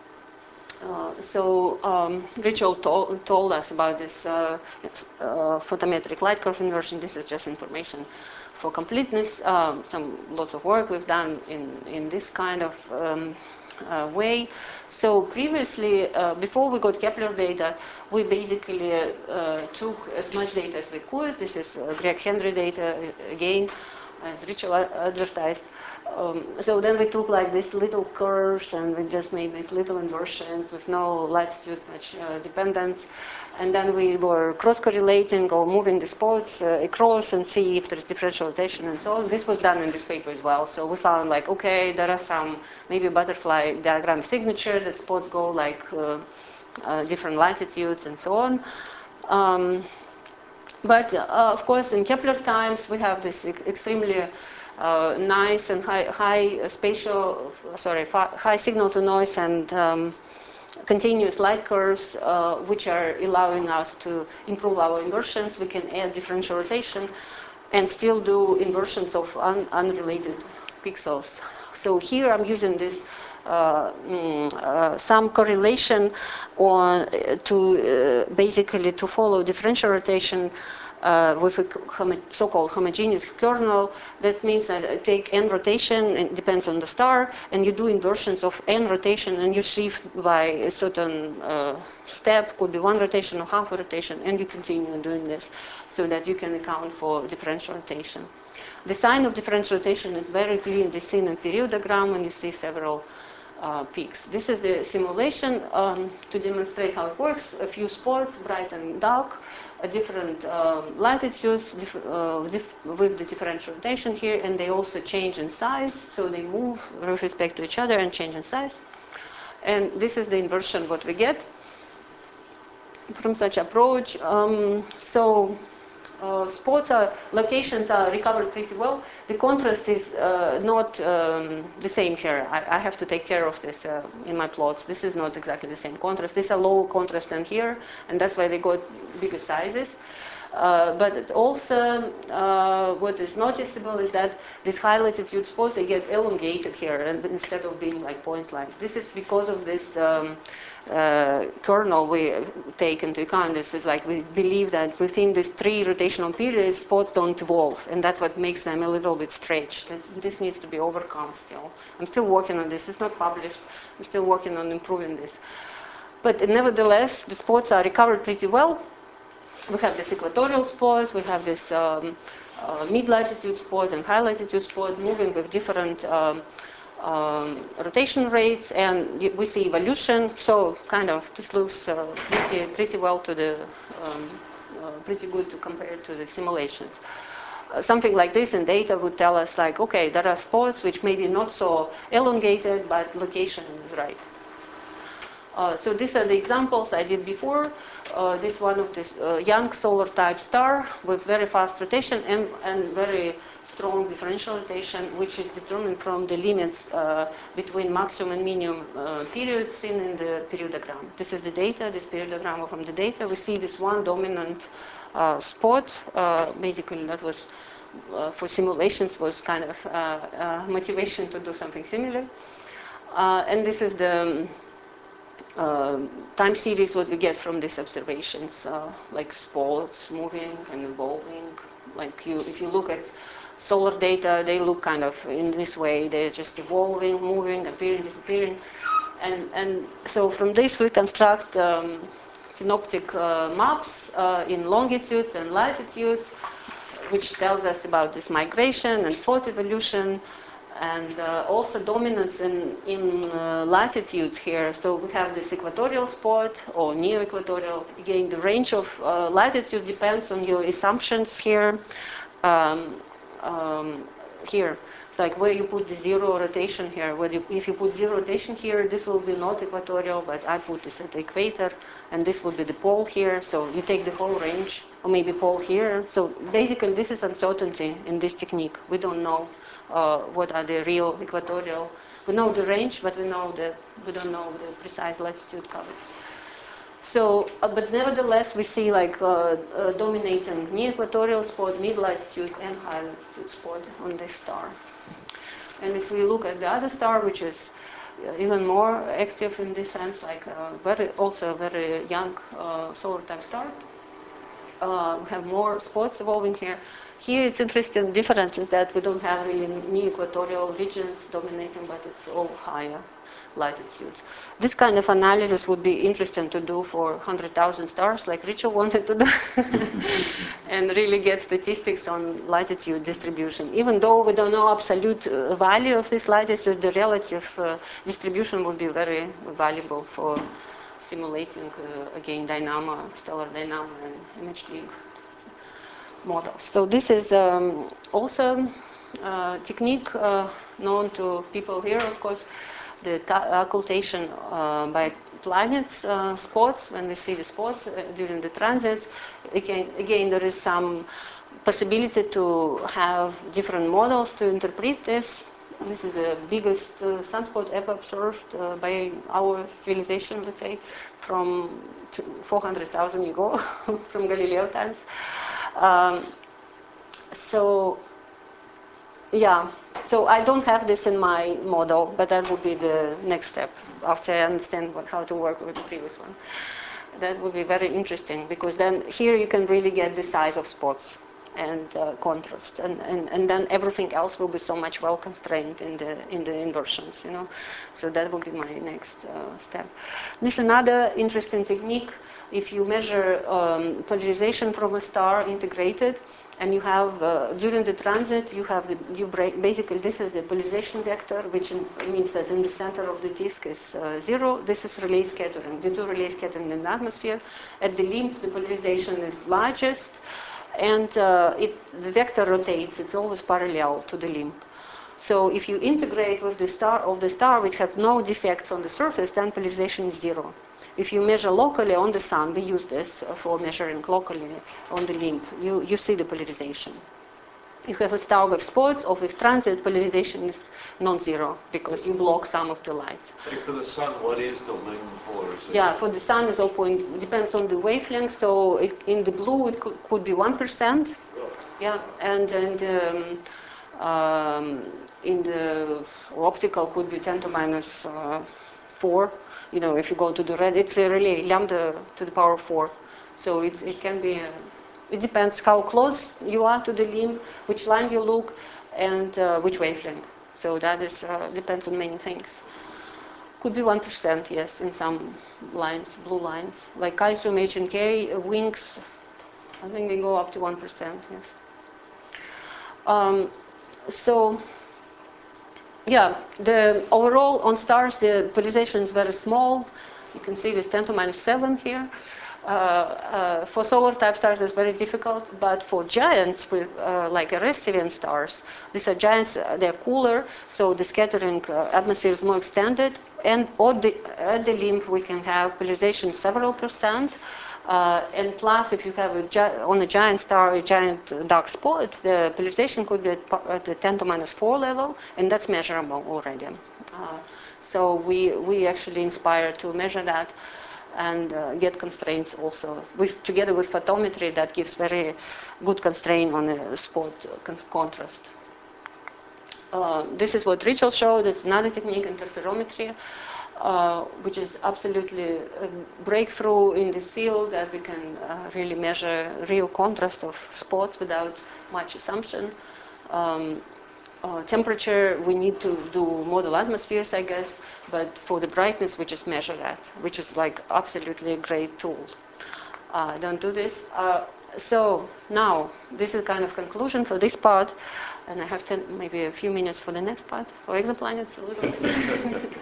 Richard told us about this photometric light curve inversion. This is just information for completeness. Lots of work we've done in this kind of way. So previously, before we got Kepler data, we basically took as much data as we could. This is Greg Henry data again, as Richard advertised. So then we took like these little curves and we just made these little inversions with no latitude much dependence. And then we were cross-correlating or moving the spots across and see if there's differential rotation and so on. This was done in this paper as well. So we found like, okay, there are some maybe butterfly diagram signature that spots go like different latitudes and so on. But of course, in Kepler times, we have this extremely nice and high signal to noise and continuous light curves, which are allowing us to improve our inversions. We can add differential rotation and still do inversions of unrelated pixels. So here I'm using this some correlation on basically to follow differential rotation with a so-called homogeneous kernel. That means that I take n rotation, it depends on the star, and you do inversions of n rotation, and you shift by a certain step, could be one rotation or half a rotation, and you continue doing this so that you can account for differential rotation. The sign of differential rotation is very clearly seen in periodogram when you see several peaks. This is the simulation to demonstrate how it works. A few spots, bright and dark, different latitudes with the differential rotation here, and they also change in size, so they move with respect to each other and change in size. And this is the inversion what we get from such approach. Locations are recovered pretty well. The contrast is not the same here. I have to take care of this in my plots. This is not exactly the same contrast. This is a lower contrast than here, and that's why they got bigger sizes. But also, what is noticeable is that these high latitude spots, they get elongated here, and instead of being like point-like. This is because of this kernel we take into account. This is like we believe that within these 3 rotational periods, spots don't evolve, and that's what makes them a little bit stretched. This needs to be overcome still. I'm still working on this. It's not published. I'm still working on improving this. But nevertheless, the spots are recovered pretty well. We have this equatorial spot, we have this mid-latitude spot and high-latitude spot moving with different rotation rates, and we see evolution. So kind of this looks pretty well to the pretty good to compare to the simulations. something like this in data would tell us like, okay, there are spots which may be not so elongated, but location is right. So these are the examples I did before. This one of this young solar type star with very fast rotation and very strong differential rotation, which is determined from the limits between maximum and minimum periods seen in the periodogram. This is the data, this periodogram from the data. We see this one dominant spot. Basically, that was for simulations was kind of motivation to do something similar. And this is the time series what we get from these observations, like spots moving and evolving. Like if you look at solar data, they look kind of in this way. They're just evolving, moving, appearing, disappearing. And so from this we construct synoptic maps in longitudes and latitudes, which tells us about this migration and spot evolution. And also dominance in latitudes here. So we have this equatorial spot or neo-equatorial. Again, the range of latitude depends on your assumptions here. Here, it's like where you put the zero rotation here. If you put zero rotation here, this will be not equatorial, but I put this at the equator, and this would be the pole here. So you take the whole range, or maybe pole here. So basically, this is uncertainty in this technique. We don't know what are the real equatorial. We know the range, but we don't know the precise latitude coverage. So, but nevertheless, we see like dominating near-equatorial spot, mid-latitude, and high-latitude spot on this star. And if we look at the other star, which is even more active in this sense, like also a very young solar type star, we have more spots evolving here. Here it's interesting difference is that we don't have really near-equatorial regions dominating, but it's all higher latitudes. This kind of analysis would be interesting to do for 100,000 stars, like Richard wanted to do, and really get statistics on latitude distribution. Even though we don't know absolute value of this latitude, the relative distribution would be very valuable for simulating, again, dynamo, stellar dynamo, and image-league models. So this is also a technique known to people here, of course, the occultation by planets, spots, when we see the spots during the transits. Again, there is some possibility to have different models to interpret this. This is the biggest sunspot ever observed by our civilization, let's say, from 400,000 years ago, from Galileo times. So I don't have this in my model, but that would be the next step after I understand how to work with the previous one. That would be very interesting, because then here you can really get the size of spots and contrast, and then everything else will be so much well constrained in the inversions, So that will be my next step. This is another interesting technique. If you measure polarization from a star integrated, and you have during the transit basically this is the polarization vector, which means that in the center of the disk is 0. This is relay scattering. The two relay scattering in the atmosphere. At the limb, the polarization is largest. And the vector rotates, it's always parallel to the limb. So if you integrate with the star which have no defects on the surface, then polarization is 0. If you measure locally on the sun, we use this for measuring locally on the limb, you see the polarization. If you have a star with spots or with transit, polarization is non-zero because you block some of the light. For the sun, what is the limb polarization? Yeah, for the sun is 0. Depends on the wavelength. So in the blue it could be 1%. Yeah, and in the optical could be 10 to minus 4. If you go to the red, it's a relay lambda to the power 4. So it can be. It depends how close you are to the limb, which line you look, and which wavelength. So that is depends on many things. Could be 1%, yes, in some lines, blue lines. Like calcium HNK, wings, I think they go up to 1%, yes. The overall on stars, the polarization is very small. You can see this 10 to minus 7 here. For solar type stars, it's very difficult, but for giants, like Arecibian stars, these are giants, they're cooler, so the scattering atmosphere is more extended, and at the limb we can have polarization several percent, and plus if you have on a giant star a giant dark spot, the polarization could be at the 10 to minus 4 level, and that's measurable already. So we actually inspired to measure that and get constraints also. Together with photometry, that gives very good constraint on a spot contrast. This is what Rachel showed. It's another technique, interferometry, which is absolutely a breakthrough in this field, that we can really measure real contrast of spots without much assumption. Temperature, we need to do model atmospheres, I guess, but for the brightness, we just measure that, which is like absolutely a great tool. Don't do this. So now, this is kind of conclusion for this part, and I have maybe a few minutes for the next part, for exoplanets, a little bit.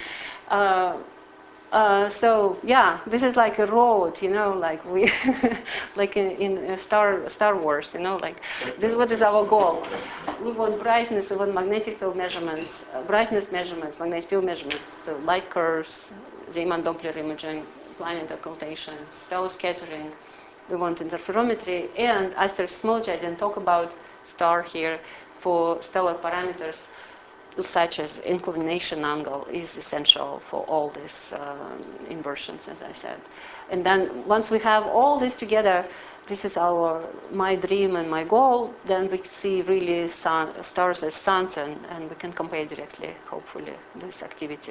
So yeah, this is like a road, like we, like in Star Wars, like this is what is our goal. We want brightness, we want magnetic field measurements, brightness measurements, magnetic field measurements, so light curves, Zeeman Doppler imaging, planet occultation, stellar scattering. We want interferometry, and Aster Smolch, I didn't talk about star here, for stellar parameters such as inclination angle is essential for all these inversions, as I said. And then once we have all this together, this is my dream and my goal, then we see really stars as suns, and we can compare directly, hopefully, this activity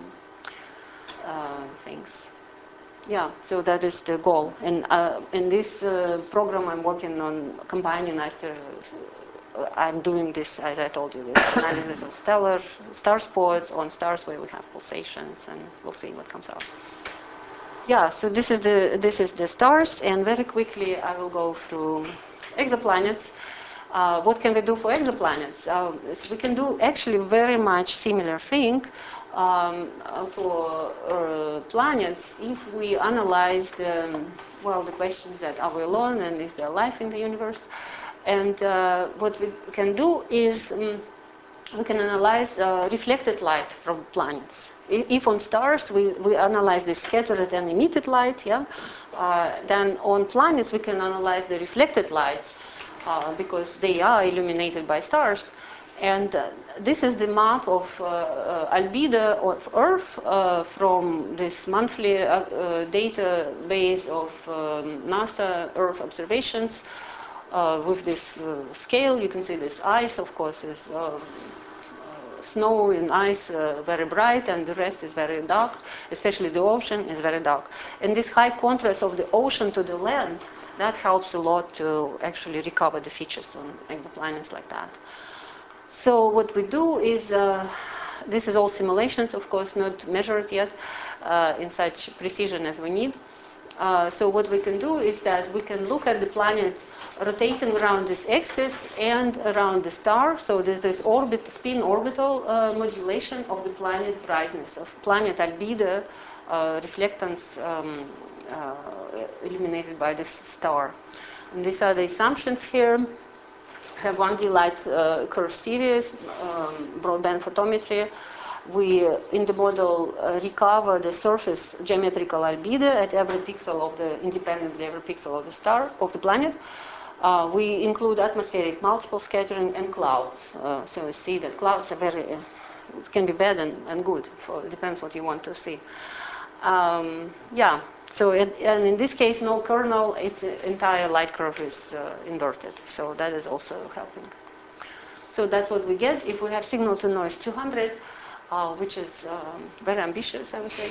things. Yeah, so that is the goal. And in this program, I'm working on combining after. I'm doing this, as I told you, this analysis of star spots on stars where we have pulsations, and we'll see what comes out. Yeah, so this is the stars, and very quickly I will go through exoplanets. What can we do for exoplanets? We can do actually very much similar thing for planets if we analyze the questions that are we alone and is there life in the universe. And what we can do is we can analyze reflected light from planets. If on stars we analyze the scattered and emitted light, then on planets we can analyze the reflected light because they are illuminated by stars. And this is the map of albedo of Earth from this monthly database of NASA Earth observations. With this scale, you can see this ice, of course, is snow and ice very bright, and the rest is very dark, especially the ocean is very dark. And this high contrast of the ocean to the land, that helps a lot to actually recover the features on exoplanets like that. So what we do is, this is all simulations, of course, not measured yet in such precision as we need. So what we can do is that we can look at the planet rotating around this axis and around the star. So there's this spin orbital modulation of the planet brightness, of planet albedo reflectance illuminated by this star. And these are the assumptions here. Have 1D light curve series, broadband photometry. We, in the model, recover the surface geometrical albedo at every pixel of independently every pixel of the star, of the planet. We include atmospheric multiple scattering and clouds. So you see that clouds are it can be bad and good. It depends what you want to see. So and in this case, no kernel, its entire light curve is inverted. So that is also helping. So that's what we get if we have signal to noise 200. Which is very ambitious, I would say.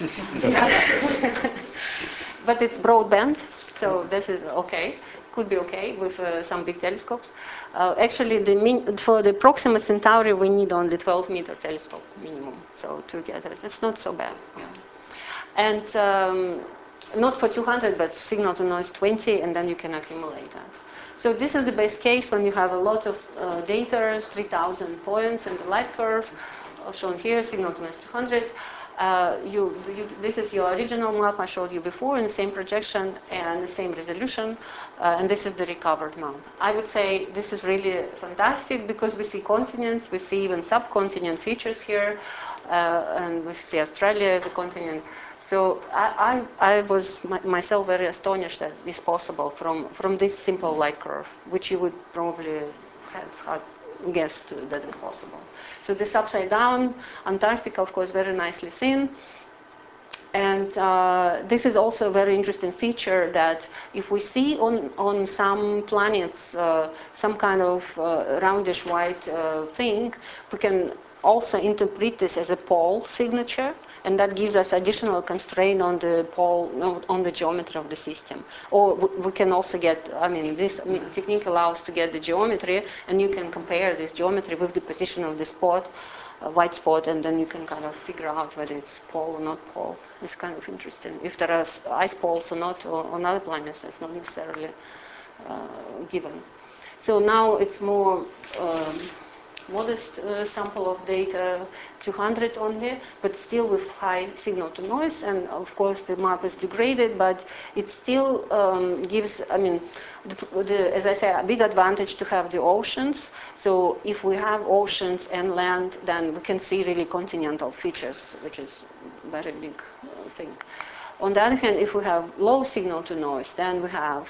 But it's broadband, so this is okay. Could be okay with some big telescopes. Actually, for the Proxima Centauri, we need only 12-meter telescope minimum. So to get it, it's not so bad. And not for 200, but signal to noise 20, and then you can accumulate that. So this is the best case when you have a lot of data, 3,000 points in the light curve, shown here, signal to noise 200. This is your original map I showed you before in the same projection and the same resolution, and this is the recovered map. I would say this is really fantastic because we see continents, we see even subcontinent features here, and we see Australia as a continent. So I was myself very astonished that it's possible from this simple light curve, which you would probably have guessed that it's possible. So this upside down, Antarctica, of course, very nicely seen. And this is also a very interesting feature that if we see on some planets some kind of roundish white thing, we can also interpret this as a pole signature, and that gives us additional constraint on the pole, on the geometry of the system. Or we can also get, this technique allows to get the geometry, and you can compare this geometry with the position of the spot, white spot, and then you can kind of figure out whether it's pole or not pole. It's kind of interesting. If there are ice poles or not, or on other planets, that's not necessarily given. So now it's more modest sample of data, 200 only, but still with high signal to noise, and of course the map is degraded, but it still gives, as I say, a big advantage to have the oceans. So if we have oceans and land, then we can see really continental features, which is a very big thing. On the other hand, if we have low signal to noise, then we have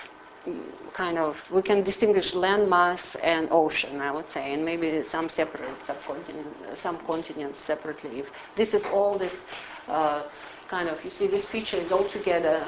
we can distinguish land mass and ocean, I would say, and maybe some separate some continents separately. If this is all this you see this feature is all together,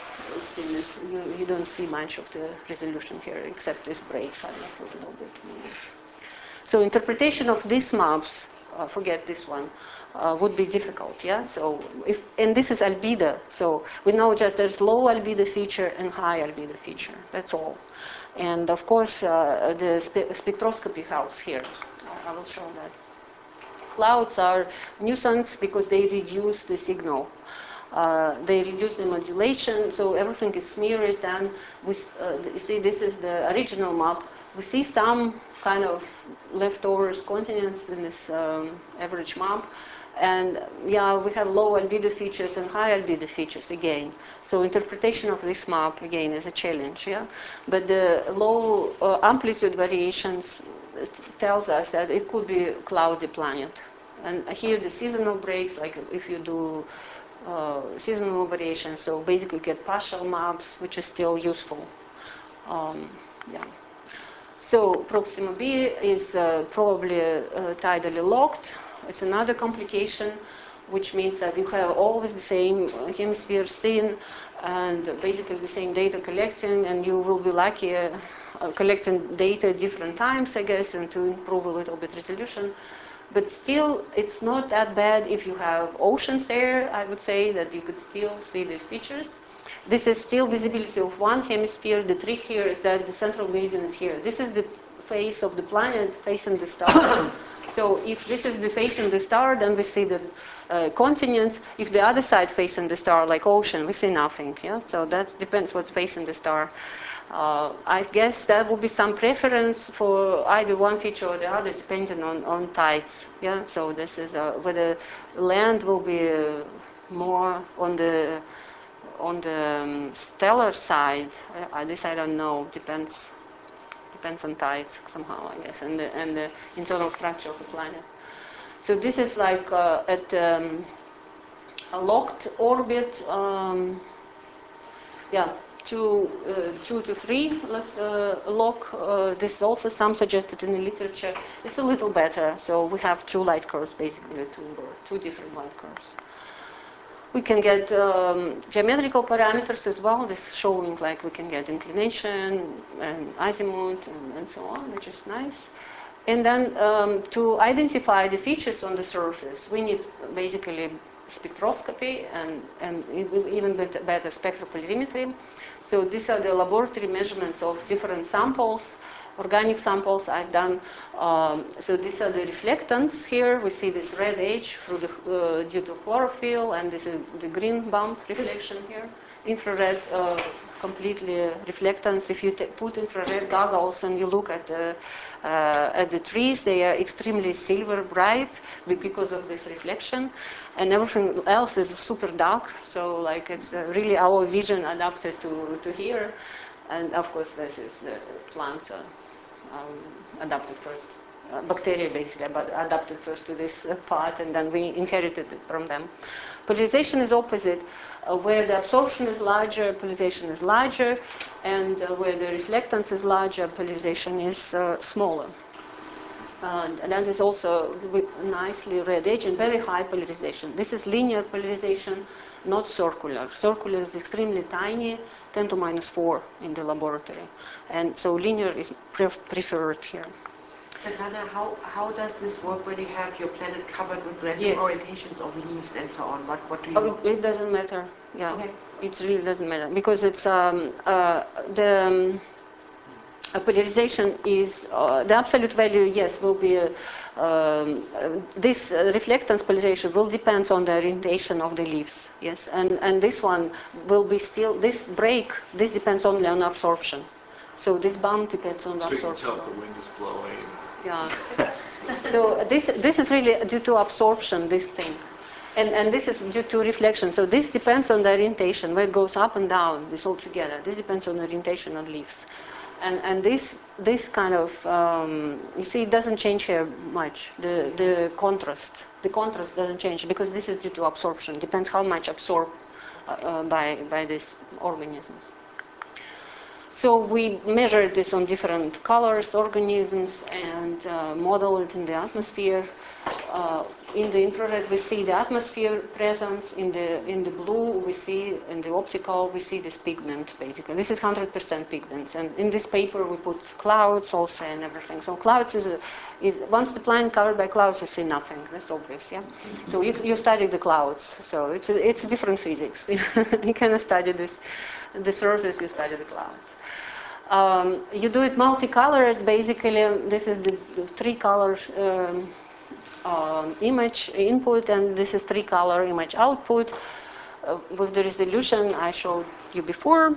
you don't see much of the resolution here, except this break kind of a little bit. So interpretation of these maps, forget this one, would be difficult, yeah? So and this is albedo, so we know just there's low albedo feature and high albedo feature, that's all. And of course, the spectroscopy helps here. I will show that. Clouds are nuisance because they reduce the signal. They reduce the modulation, so everything is smeared, and you see this is the original map. We see some kind of leftovers continents in this average map, and yeah, we have low albedo features and high albedo features again. So interpretation of this map again is a challenge, yeah. But the low amplitude variations tells us that it could be a cloudy planet. And here the seasonal breaks, like if you do seasonal variations, so basically you get partial maps, which is still useful. Yeah. So Proxima b is probably tidally locked. It's another complication, which means that you have always the same hemisphere seen and basically the same data collecting, and you will be lucky collecting data at different times, I guess, and to improve a little bit resolution. But still, it's not that bad if you have oceans there. I would say that you could still see these features. This is still visibility of one hemisphere. The trick here is that the central meridian is here. This is the face of the planet facing the star. So if this is the facing the star, then we see the continents. If the other side facing the star, like ocean, we see nothing. Yeah. So that depends what's facing the star. I guess there will be some preference for either one feature or the other, depending on tides. Yeah. So this is whether land will be more on the stellar side. This I don't know. Depends on tides somehow, I guess, and the internal structure of the planet. So this is like at a locked orbit. Yeah. 2 to 3 lock. This is also some suggested in the literature. It's a little better. So we have 2 light curves, basically, 2 different light curves. We can get geometrical parameters as well. This is showing like we can get inclination and azimuth and so on, which is nice. And then to identify the features on the surface, we need basically spectroscopy and even better spectropolarimetry. So these are the laboratory measurements of different samples, organic samples I've done. So these are the reflectance here. We see this red edge through due to chlorophyll, and this is the green bump reflection here. Infrared completely reflectance. If you put infrared goggles and you look at the trees, they are extremely silver bright because of this reflection, and everything else is super dark. So like it's really our vision adapted to here, and of course this is the plants adapted first. Bacteria basically adapted first to this part, and then we inherited it from them. Polarization is opposite. Where the absorption is larger, polarization is larger, and where the reflectance is larger, polarization is smaller. And that is also nicely red edge and very high polarization. This is linear polarization, not circular. Circular is extremely tiny, 10 to minus 4 in the laboratory. And so linear is preferred here. Svetlana, how does this work when you have your planet covered with random orientations of leaves and so on? What do you... It doesn't matter. Yeah, okay. It really doesn't matter because it's polarization is the absolute value. Yes, will be this reflectance polarization will depend on the orientation of the leaves. Yes, and this one will be still this break. This depends only on absorption. So this bump depends on the absorption. So you can tell if the wind is blowing. Yeah. So this is really due to absorption, this thing. And this is due to reflection. So this depends on the orientation, where it goes up and down, this all together. This depends on the orientation of leaves. And this kind of, you see, it doesn't change here much, the contrast. The contrast doesn't change because this is due to absorption. It depends how much absorbed by these organisms. So we measured this on different colors, organisms, and model it in the atmosphere. In the infrared, we see the atmosphere presence. In the blue, we see, in the optical, we see this pigment, basically. This is 100% pigments. And in this paper, we put clouds also and everything. So clouds is once the planet covered by clouds, you see nothing. That's obvious, yeah? So you study the clouds. So it's a different physics. You cannot study this. The surface, you study the clouds. You do it multicolored. Basically, this is the three-color image input, and this is three-color image output with the resolution I showed you before.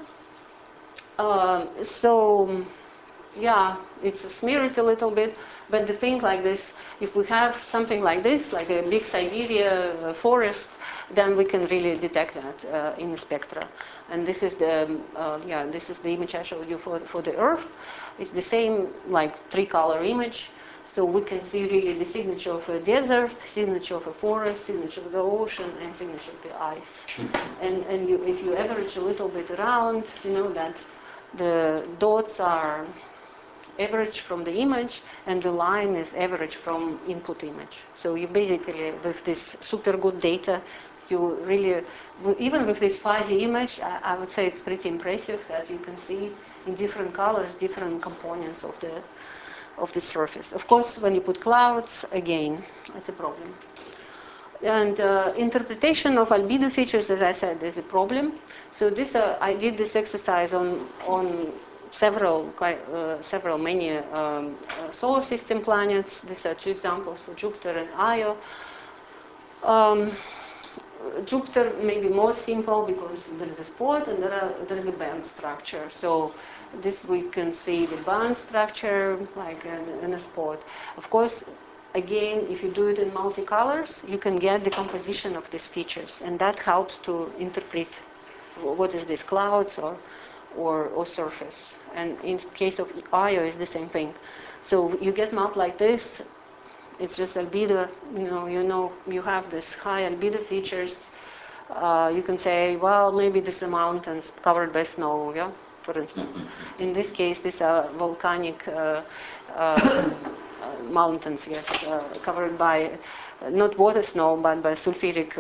So, yeah, it's smeared a little bit, but the thing like this, if we have something like this, like a big Siberia forest, then we can really detect that in the spectra. And this is the this is the image I showed you for the Earth. It's the same like three-color image, so we can see really the signature of a desert, signature of a forest, signature of the ocean, and signature of the ice. And if you average a little bit around, you know that the dots are average from the image, and the line is average from input image. So you basically, with this super good data, you really, even with this fuzzy image, I would say it's pretty impressive that you can see in different colors, different components of the surface. Of course, when you put clouds, again, it's a problem. And interpretation of albedo features, as I said, is a problem. So this, I did this exercise on many solar system planets. These are two examples for Jupiter and Io. Jupiter may be more simple because there is a spot and there is a band structure. So this we can see the band structure like in a spot. Of course, again, if you do it in multicolors, you can get the composition of these features, and that helps to interpret what is this, clouds or surface. And in case of Io, it's the same thing. So you get map like this. It's just albedo. You have this high albedo features. You can say, well, maybe this is a mountains covered by snow, yeah, for instance. In this case, these are volcanic mountains, yes, covered by not water snow, but by sulfuric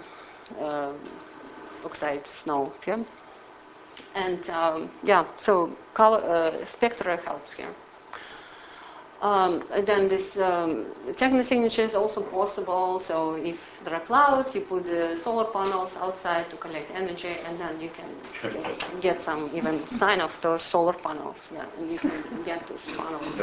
oxide snow. Yeah? And so color, spectra helps here. And then this technosignature is also possible. So if there are clouds, you put the solar panels outside to collect energy, and then you can get some even sign of those solar panels. Yeah, and you can get those panels.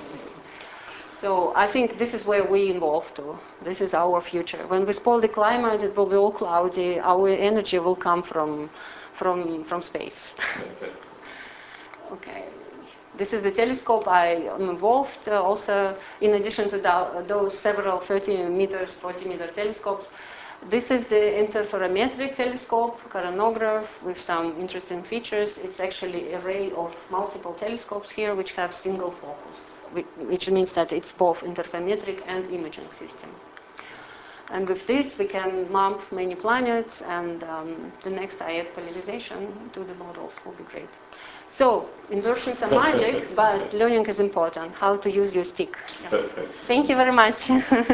So I think this is where we evolve to. This is our future. When we spoil the climate, it will be all cloudy. Our energy will come from from space. Okay. This is the telescope I am involved also, in addition to those several 40-meter telescopes. This is the interferometric telescope, coronagraph, with some interesting features. It's actually an array of multiple telescopes here which have single focus, which means that it's both interferometric and imaging system. And with this, we can map many planets, and the next I add polarization to the models will be great. So, inversions are magic, but learning is important, how to use your stick. Yes. Thank you very much.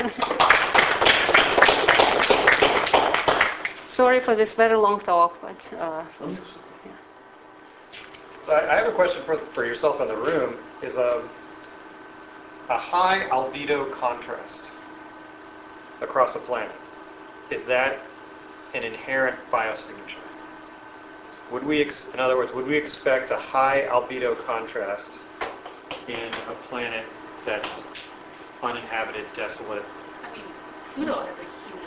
Sorry for this very long talk, but... So I have a question for yourself in the room, is a high albedo contrast across a planet, is that an inherent biosignature? Would we, in other words, would we expect a high albedo contrast in a planet that's uninhabited, desolate? I mean, Pluto has a huge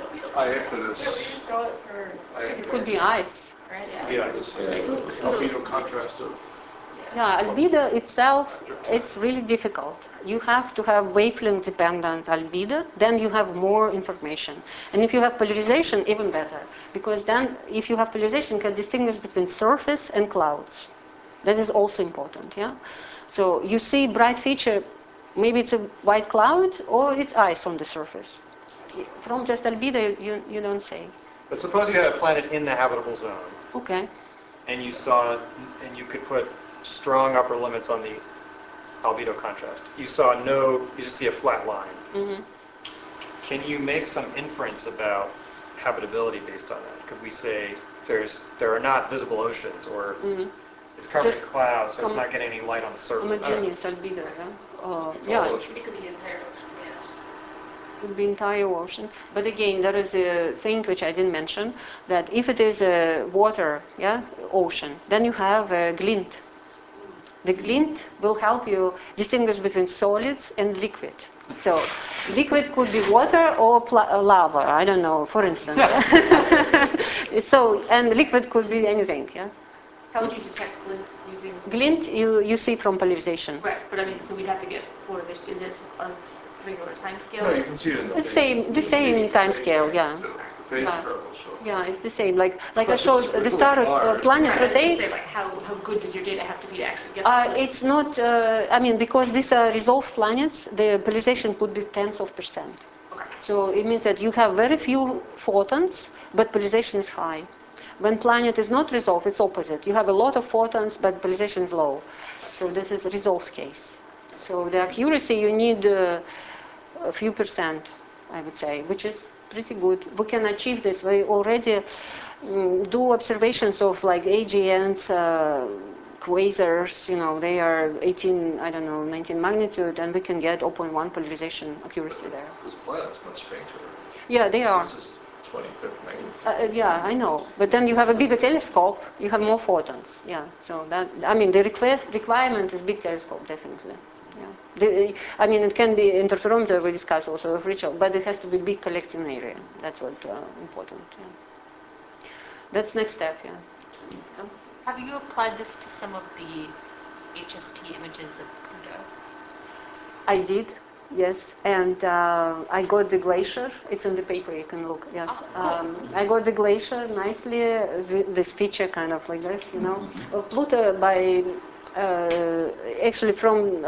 albedo contrast. It could be ice. Right? Could be ice. Albedo contrast of... Yeah, albedo itself, it's really difficult. You have to have wavelength-dependent albedo, then you have more information. And if you have polarization, even better. Because then, if you have polarization, you can distinguish between surface and clouds. That is also important, yeah? So you see bright feature, maybe it's a white cloud, or it's ice on the surface. From just albedo, you don't say. But suppose you had a planet in the habitable zone. Okay. And you saw, and you could put strong upper limits on the albedo contrast. You saw you just see a flat line. Mm-hmm. Can you make some inference about habitability based on that? Could we say there are not visible oceans, or it's covered in clouds, so it's not getting any light on the surface? Homogeneous albedo, yeah? Yeah. It could be the entire ocean, yeah. Would be entire ocean. But again, there is a thing which I didn't mention, that if it is a water, yeah, ocean, then you have a glint. The glint will help you distinguish between solids and liquid. So, liquid could be water or lava, I don't know, for instance. So, and liquid could be anything, yeah? How would you detect glint using... Glint, you see from polarization. Right, but I mean, so we'd have to get polarization. Is it a regular time scale? No, you can see it in the The same time scale, yeah. The phase curve will show. Yeah, it's the same. Like I showed, the star planet Right, rotates. say, like, how good does your data have to be to actually get the glint? It's not, I mean, because these are resolved planets, the polarization could be tens of %. Okay. So it means that you have very few photons, but polarization is high. When planet is not resolved, it's opposite. You have a lot of photons, but polarization is low. So this is a resolved case. So the accuracy, you need a few %, I would say, which is pretty good. We can achieve this. We already do observations of like AGNs, quasars, you know, they are 19 magnitude, and we can get 0.1 polarization accuracy there. This planet's much fainter. Yeah, they are. This is 25th magnitude. Yeah, I know. But then you have a bigger telescope, you have more photons. Yeah, so that, I mean, the requirement is big telescope, definitely. Yeah. I mean, it can be interferometer, we discussed also with Richard, but it has to be big collecting area. That's what important. Yeah. That's next step. Yeah. Have you applied this to some of the HST images of Pluto? I did, yes, and I got the glacier. It's in the paper. You can look. Yes, oh, cool. I got the glacier nicely. This picture, kind of like this, you know. Pluto by actually from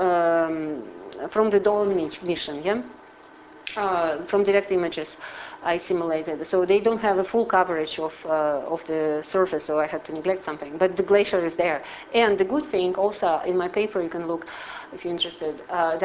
the Dawn mission, yeah. From direct images I simulated. So they don't have a full coverage of the surface, so I had to neglect something. But the glacier is there. And the good thing also, in my paper, you can look if you're interested,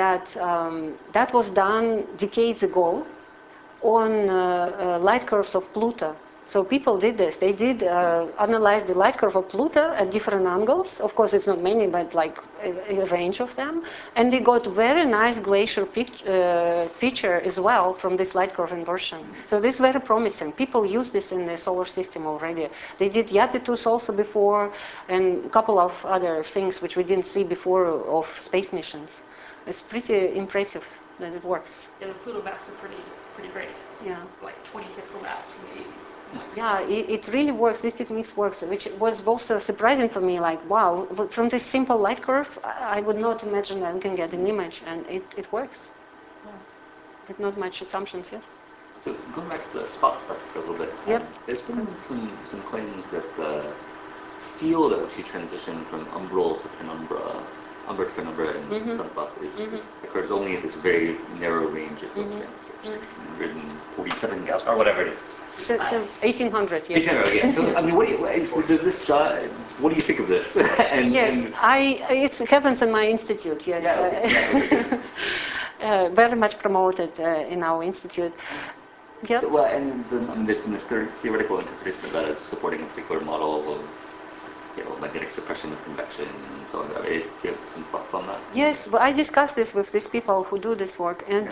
that was done decades ago on light curves of Pluto. So people did this. They did analyze the light curve of Pluto at different angles. Of course, it's not many, but like a range of them. And they got very nice glacier feature as well from this light curve inversion. So this is very promising. People use this in the solar system already. They did Iapetus also before, and a couple of other things which we didn't see before of space missions. It's pretty impressive that it works. Yeah, the Pluto maps are pretty great. Yeah. Like 20 pixel maps from the 80s. Yeah, it really works. This technique works, which was both surprising for me. Like, wow, from this simple light curve, I would not imagine I can get an image, and it works. Yeah. With not much assumptions here. So going back to the spot stuff for a little bit, Yep. There's been some claims that the field at which you transition from umbral to penumbra, umbra to penumbra in sunspots occurs only at this very narrow range of filtrance, 1647 Gauss, or whatever it is. So 1800, yes. 1800, yeah. So, I mean, does this jive? What do you think of this? Yes, it happens in my institute, yes. Yeah, Very much promoted in our institute. Yep. Well, and there's been this theoretical interpretation of that as supporting a particular model of magnetic suppression of convection and so on. Do you have some thoughts on that? Yes, but I discussed this with these people who do this work, and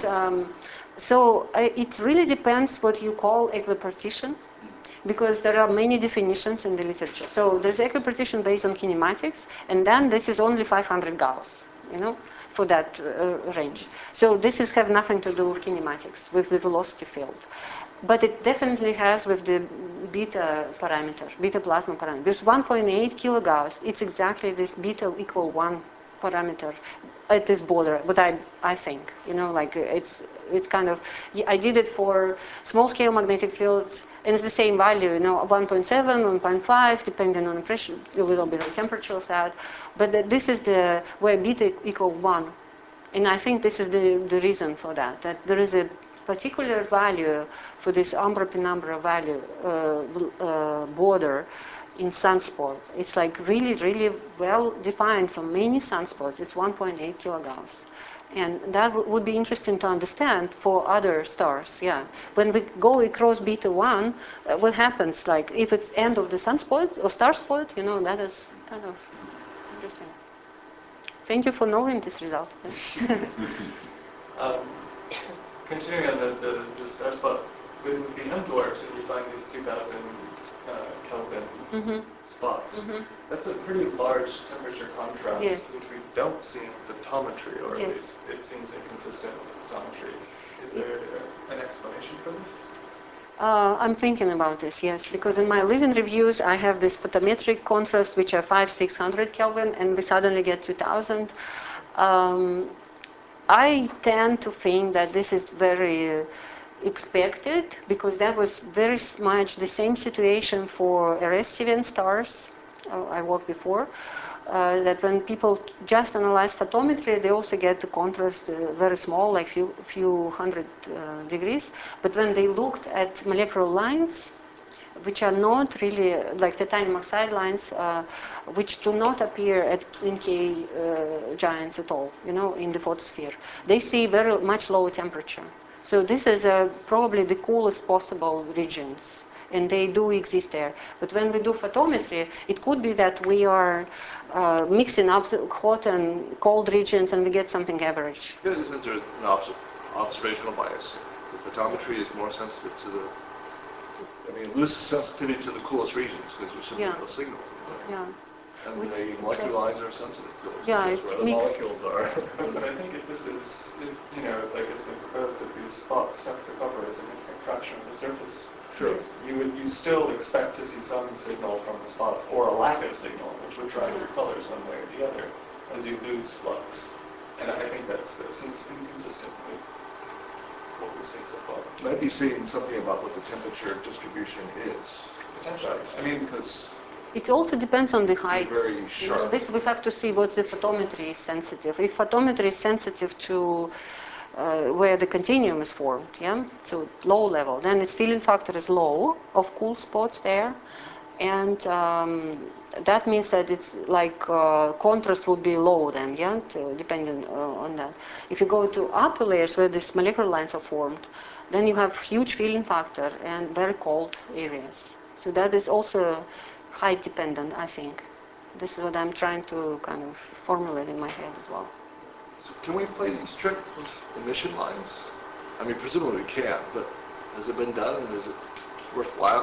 it really depends what you call equipartition, because there are many definitions in the literature. So there's equipartition based on kinematics, and then this is only 500 Gauss, for that range. So this have nothing to do with kinematics, with the velocity field. But it definitely has with the beta parameter, beta plasma parameter. With 1.8 kilogauss, it's exactly this beta equal 1 parameter at this border, but I think, it's kind of, I did it for small scale magnetic fields, and it's the same value, 1.7, 1.5, depending on the pressure, a little bit of temperature of that. But this is where beta equal 1. And I think this is the reason for that there is a particular value for this umbra-penumbra value border in sunspot. It's like really, really well defined for many sunspots. It's 1.8 kilogauss. And that would be interesting to understand for other stars, yeah. When we go across beta 1, what happens? Like if it's end of the sunspot or star spot, that is kind of interesting. Thank you for knowing this result. Continuing on the star spot, with the M dwarfs, and you find these 2000 Kelvin spots, that's a pretty large temperature contrast, which we don't see in photometry, or at least it seems inconsistent with photometry. Is there an explanation for this? I'm thinking about this, yes, because in my living reviews I have this photometric contrast, which are 500-600 Kelvin, and we suddenly get 2000. I tend to think that this is very expected, because that was very much the same situation for RS-7 stars I worked before. That when people just analyze photometry, they also get the contrast very small, like few hundred degrees. But when they looked at molecular lines, which are not really like titanium oxide lines, which do not appear in K giants at all, in the photosphere, they see very much lower temperature. So this is probably the coolest possible regions, and they do exist there. But when we do photometry, it could be that we are mixing up hot and cold regions, and we get something average. Yeah, isn't there an observational bias? The photometry is more sensitive to it loses sensitivity to the coolest regions because there's simply no signal. Yeah. And the molecular lines are sensitive to those. Yeah, That's where the molecules are. But I think if this is, like it's been proposed that these spots have to cover a significant fraction of the surface, sure, you still expect to see some signal from the spots, or a lack of signal, which would drive your colors one way or the other as you lose flux. And I think that seems inconsistent with what we've seen so far. Might be saying something about what the temperature distribution is. Potentially. I mean, because it also depends on the height. Very sharp. This we have to see what the photometry is sensitive. If photometry is sensitive to where the continuum is formed, so low level, then its filling factor is low of cool spots there, and that means that it's like contrast would be low then, depending on that. If you go to upper layers where these molecular lines are formed, then you have huge filling factor and very cold areas. So that is also height dependent, I think. This is what I'm trying to kind of formulate in my head as well. So can we play these tricks with emission lines? I mean, presumably we can, but has it been done, and is it worthwhile?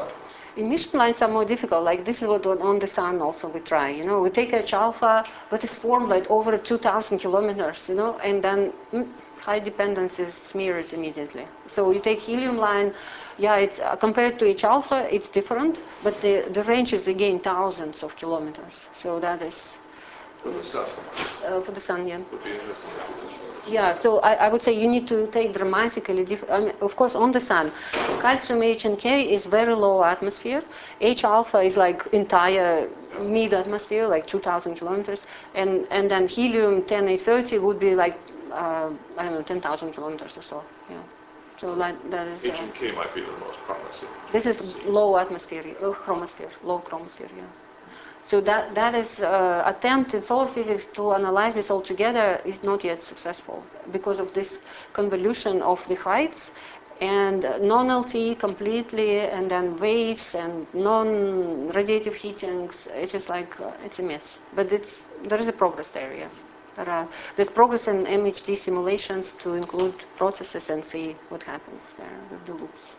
Emission lines are more difficult. Like this is what on the sun also we try. We take H alpha, but it's formed like over 2,000 kilometers. And then high dependence is smeared immediately. So you take helium line, yeah, it's compared to H alpha, it's different, but the range is again thousands of kilometers. So that is For the sun. For the sun, yeah. Would be interesting to do this. Yeah, so I would say you need to take dramatically different. Of course, on the sun, calcium H and K is very low atmosphere. H alpha is like entire mid atmosphere, like 2,000 kilometers, and then helium 10A30 would be like I don't know 10,000 kilometers or so. Yeah, so that is. H and K might be the most promising. This is low atmosphere, low chromosphere. Yeah. So that is attempt in solar physics to analyze this all together is not yet successful because of this convolution of the heights and non-LTE completely, and then waves and non-radiative heatings. It's just like it's a mess. But there is a progress there. Yes, there's progress in MHD simulations to include processes and see what happens there with the loops.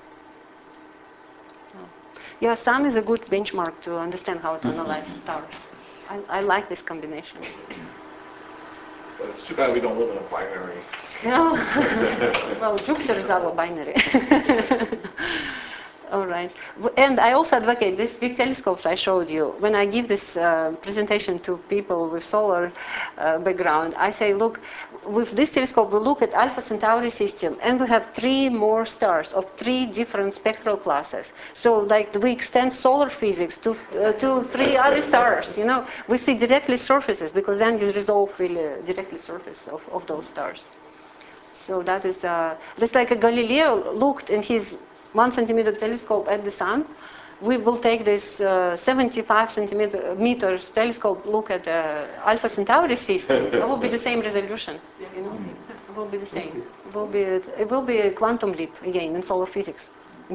Yeah, sun is a good benchmark to understand how to analyze stars. I like this combination. But it's too bad we don't live in a binary. No. Well, Jupiter is our binary. All right. And I also advocate these big telescopes I showed you. When I give this presentation to people with solar background, I say, look, with this telescope, we look at Alpha Centauri system, and we have 3 more stars of 3 different spectral classes. So, like, we extend solar physics to 3 other stars. We see directly surfaces, because then you resolve really directly surface of those stars. So that is just like Galileo looked in his 1 centimeter telescope at the sun. We will take this 75 meters telescope, look at the Alpha Centauri system. It will be the same resolution. It will be the same. It will be a quantum leap again in solar physics.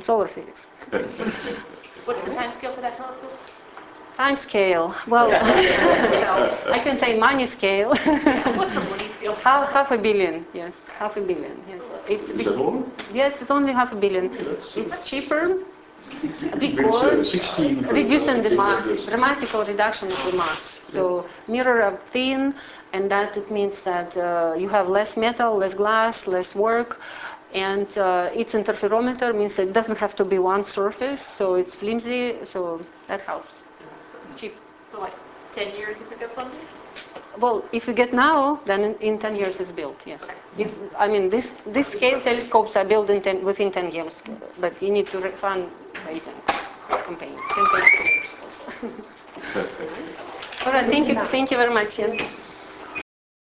What's the time scale for that telescope? Time scale. Well, I can say money scale. What's the money scale? Half a billion. Yes, half a billion. Yes, Is that all? Yes, it's only half a billion. It's cheaper because 16 reducing the mass, dramatical reduction of the mass. So mirror are thin, and that it means that you have less metal, less glass, less work. And its interferometer means it doesn't have to be one surface, so it's flimsy. So that helps. Cheap. So like 10 years if it gets funded? Well, if you get now, then in 10 years it's built, yes. Okay. This scale telescopes are built within 10 years, but you need to fundraising campaign. Can take 10 years. All right, thank you very much. Yeah.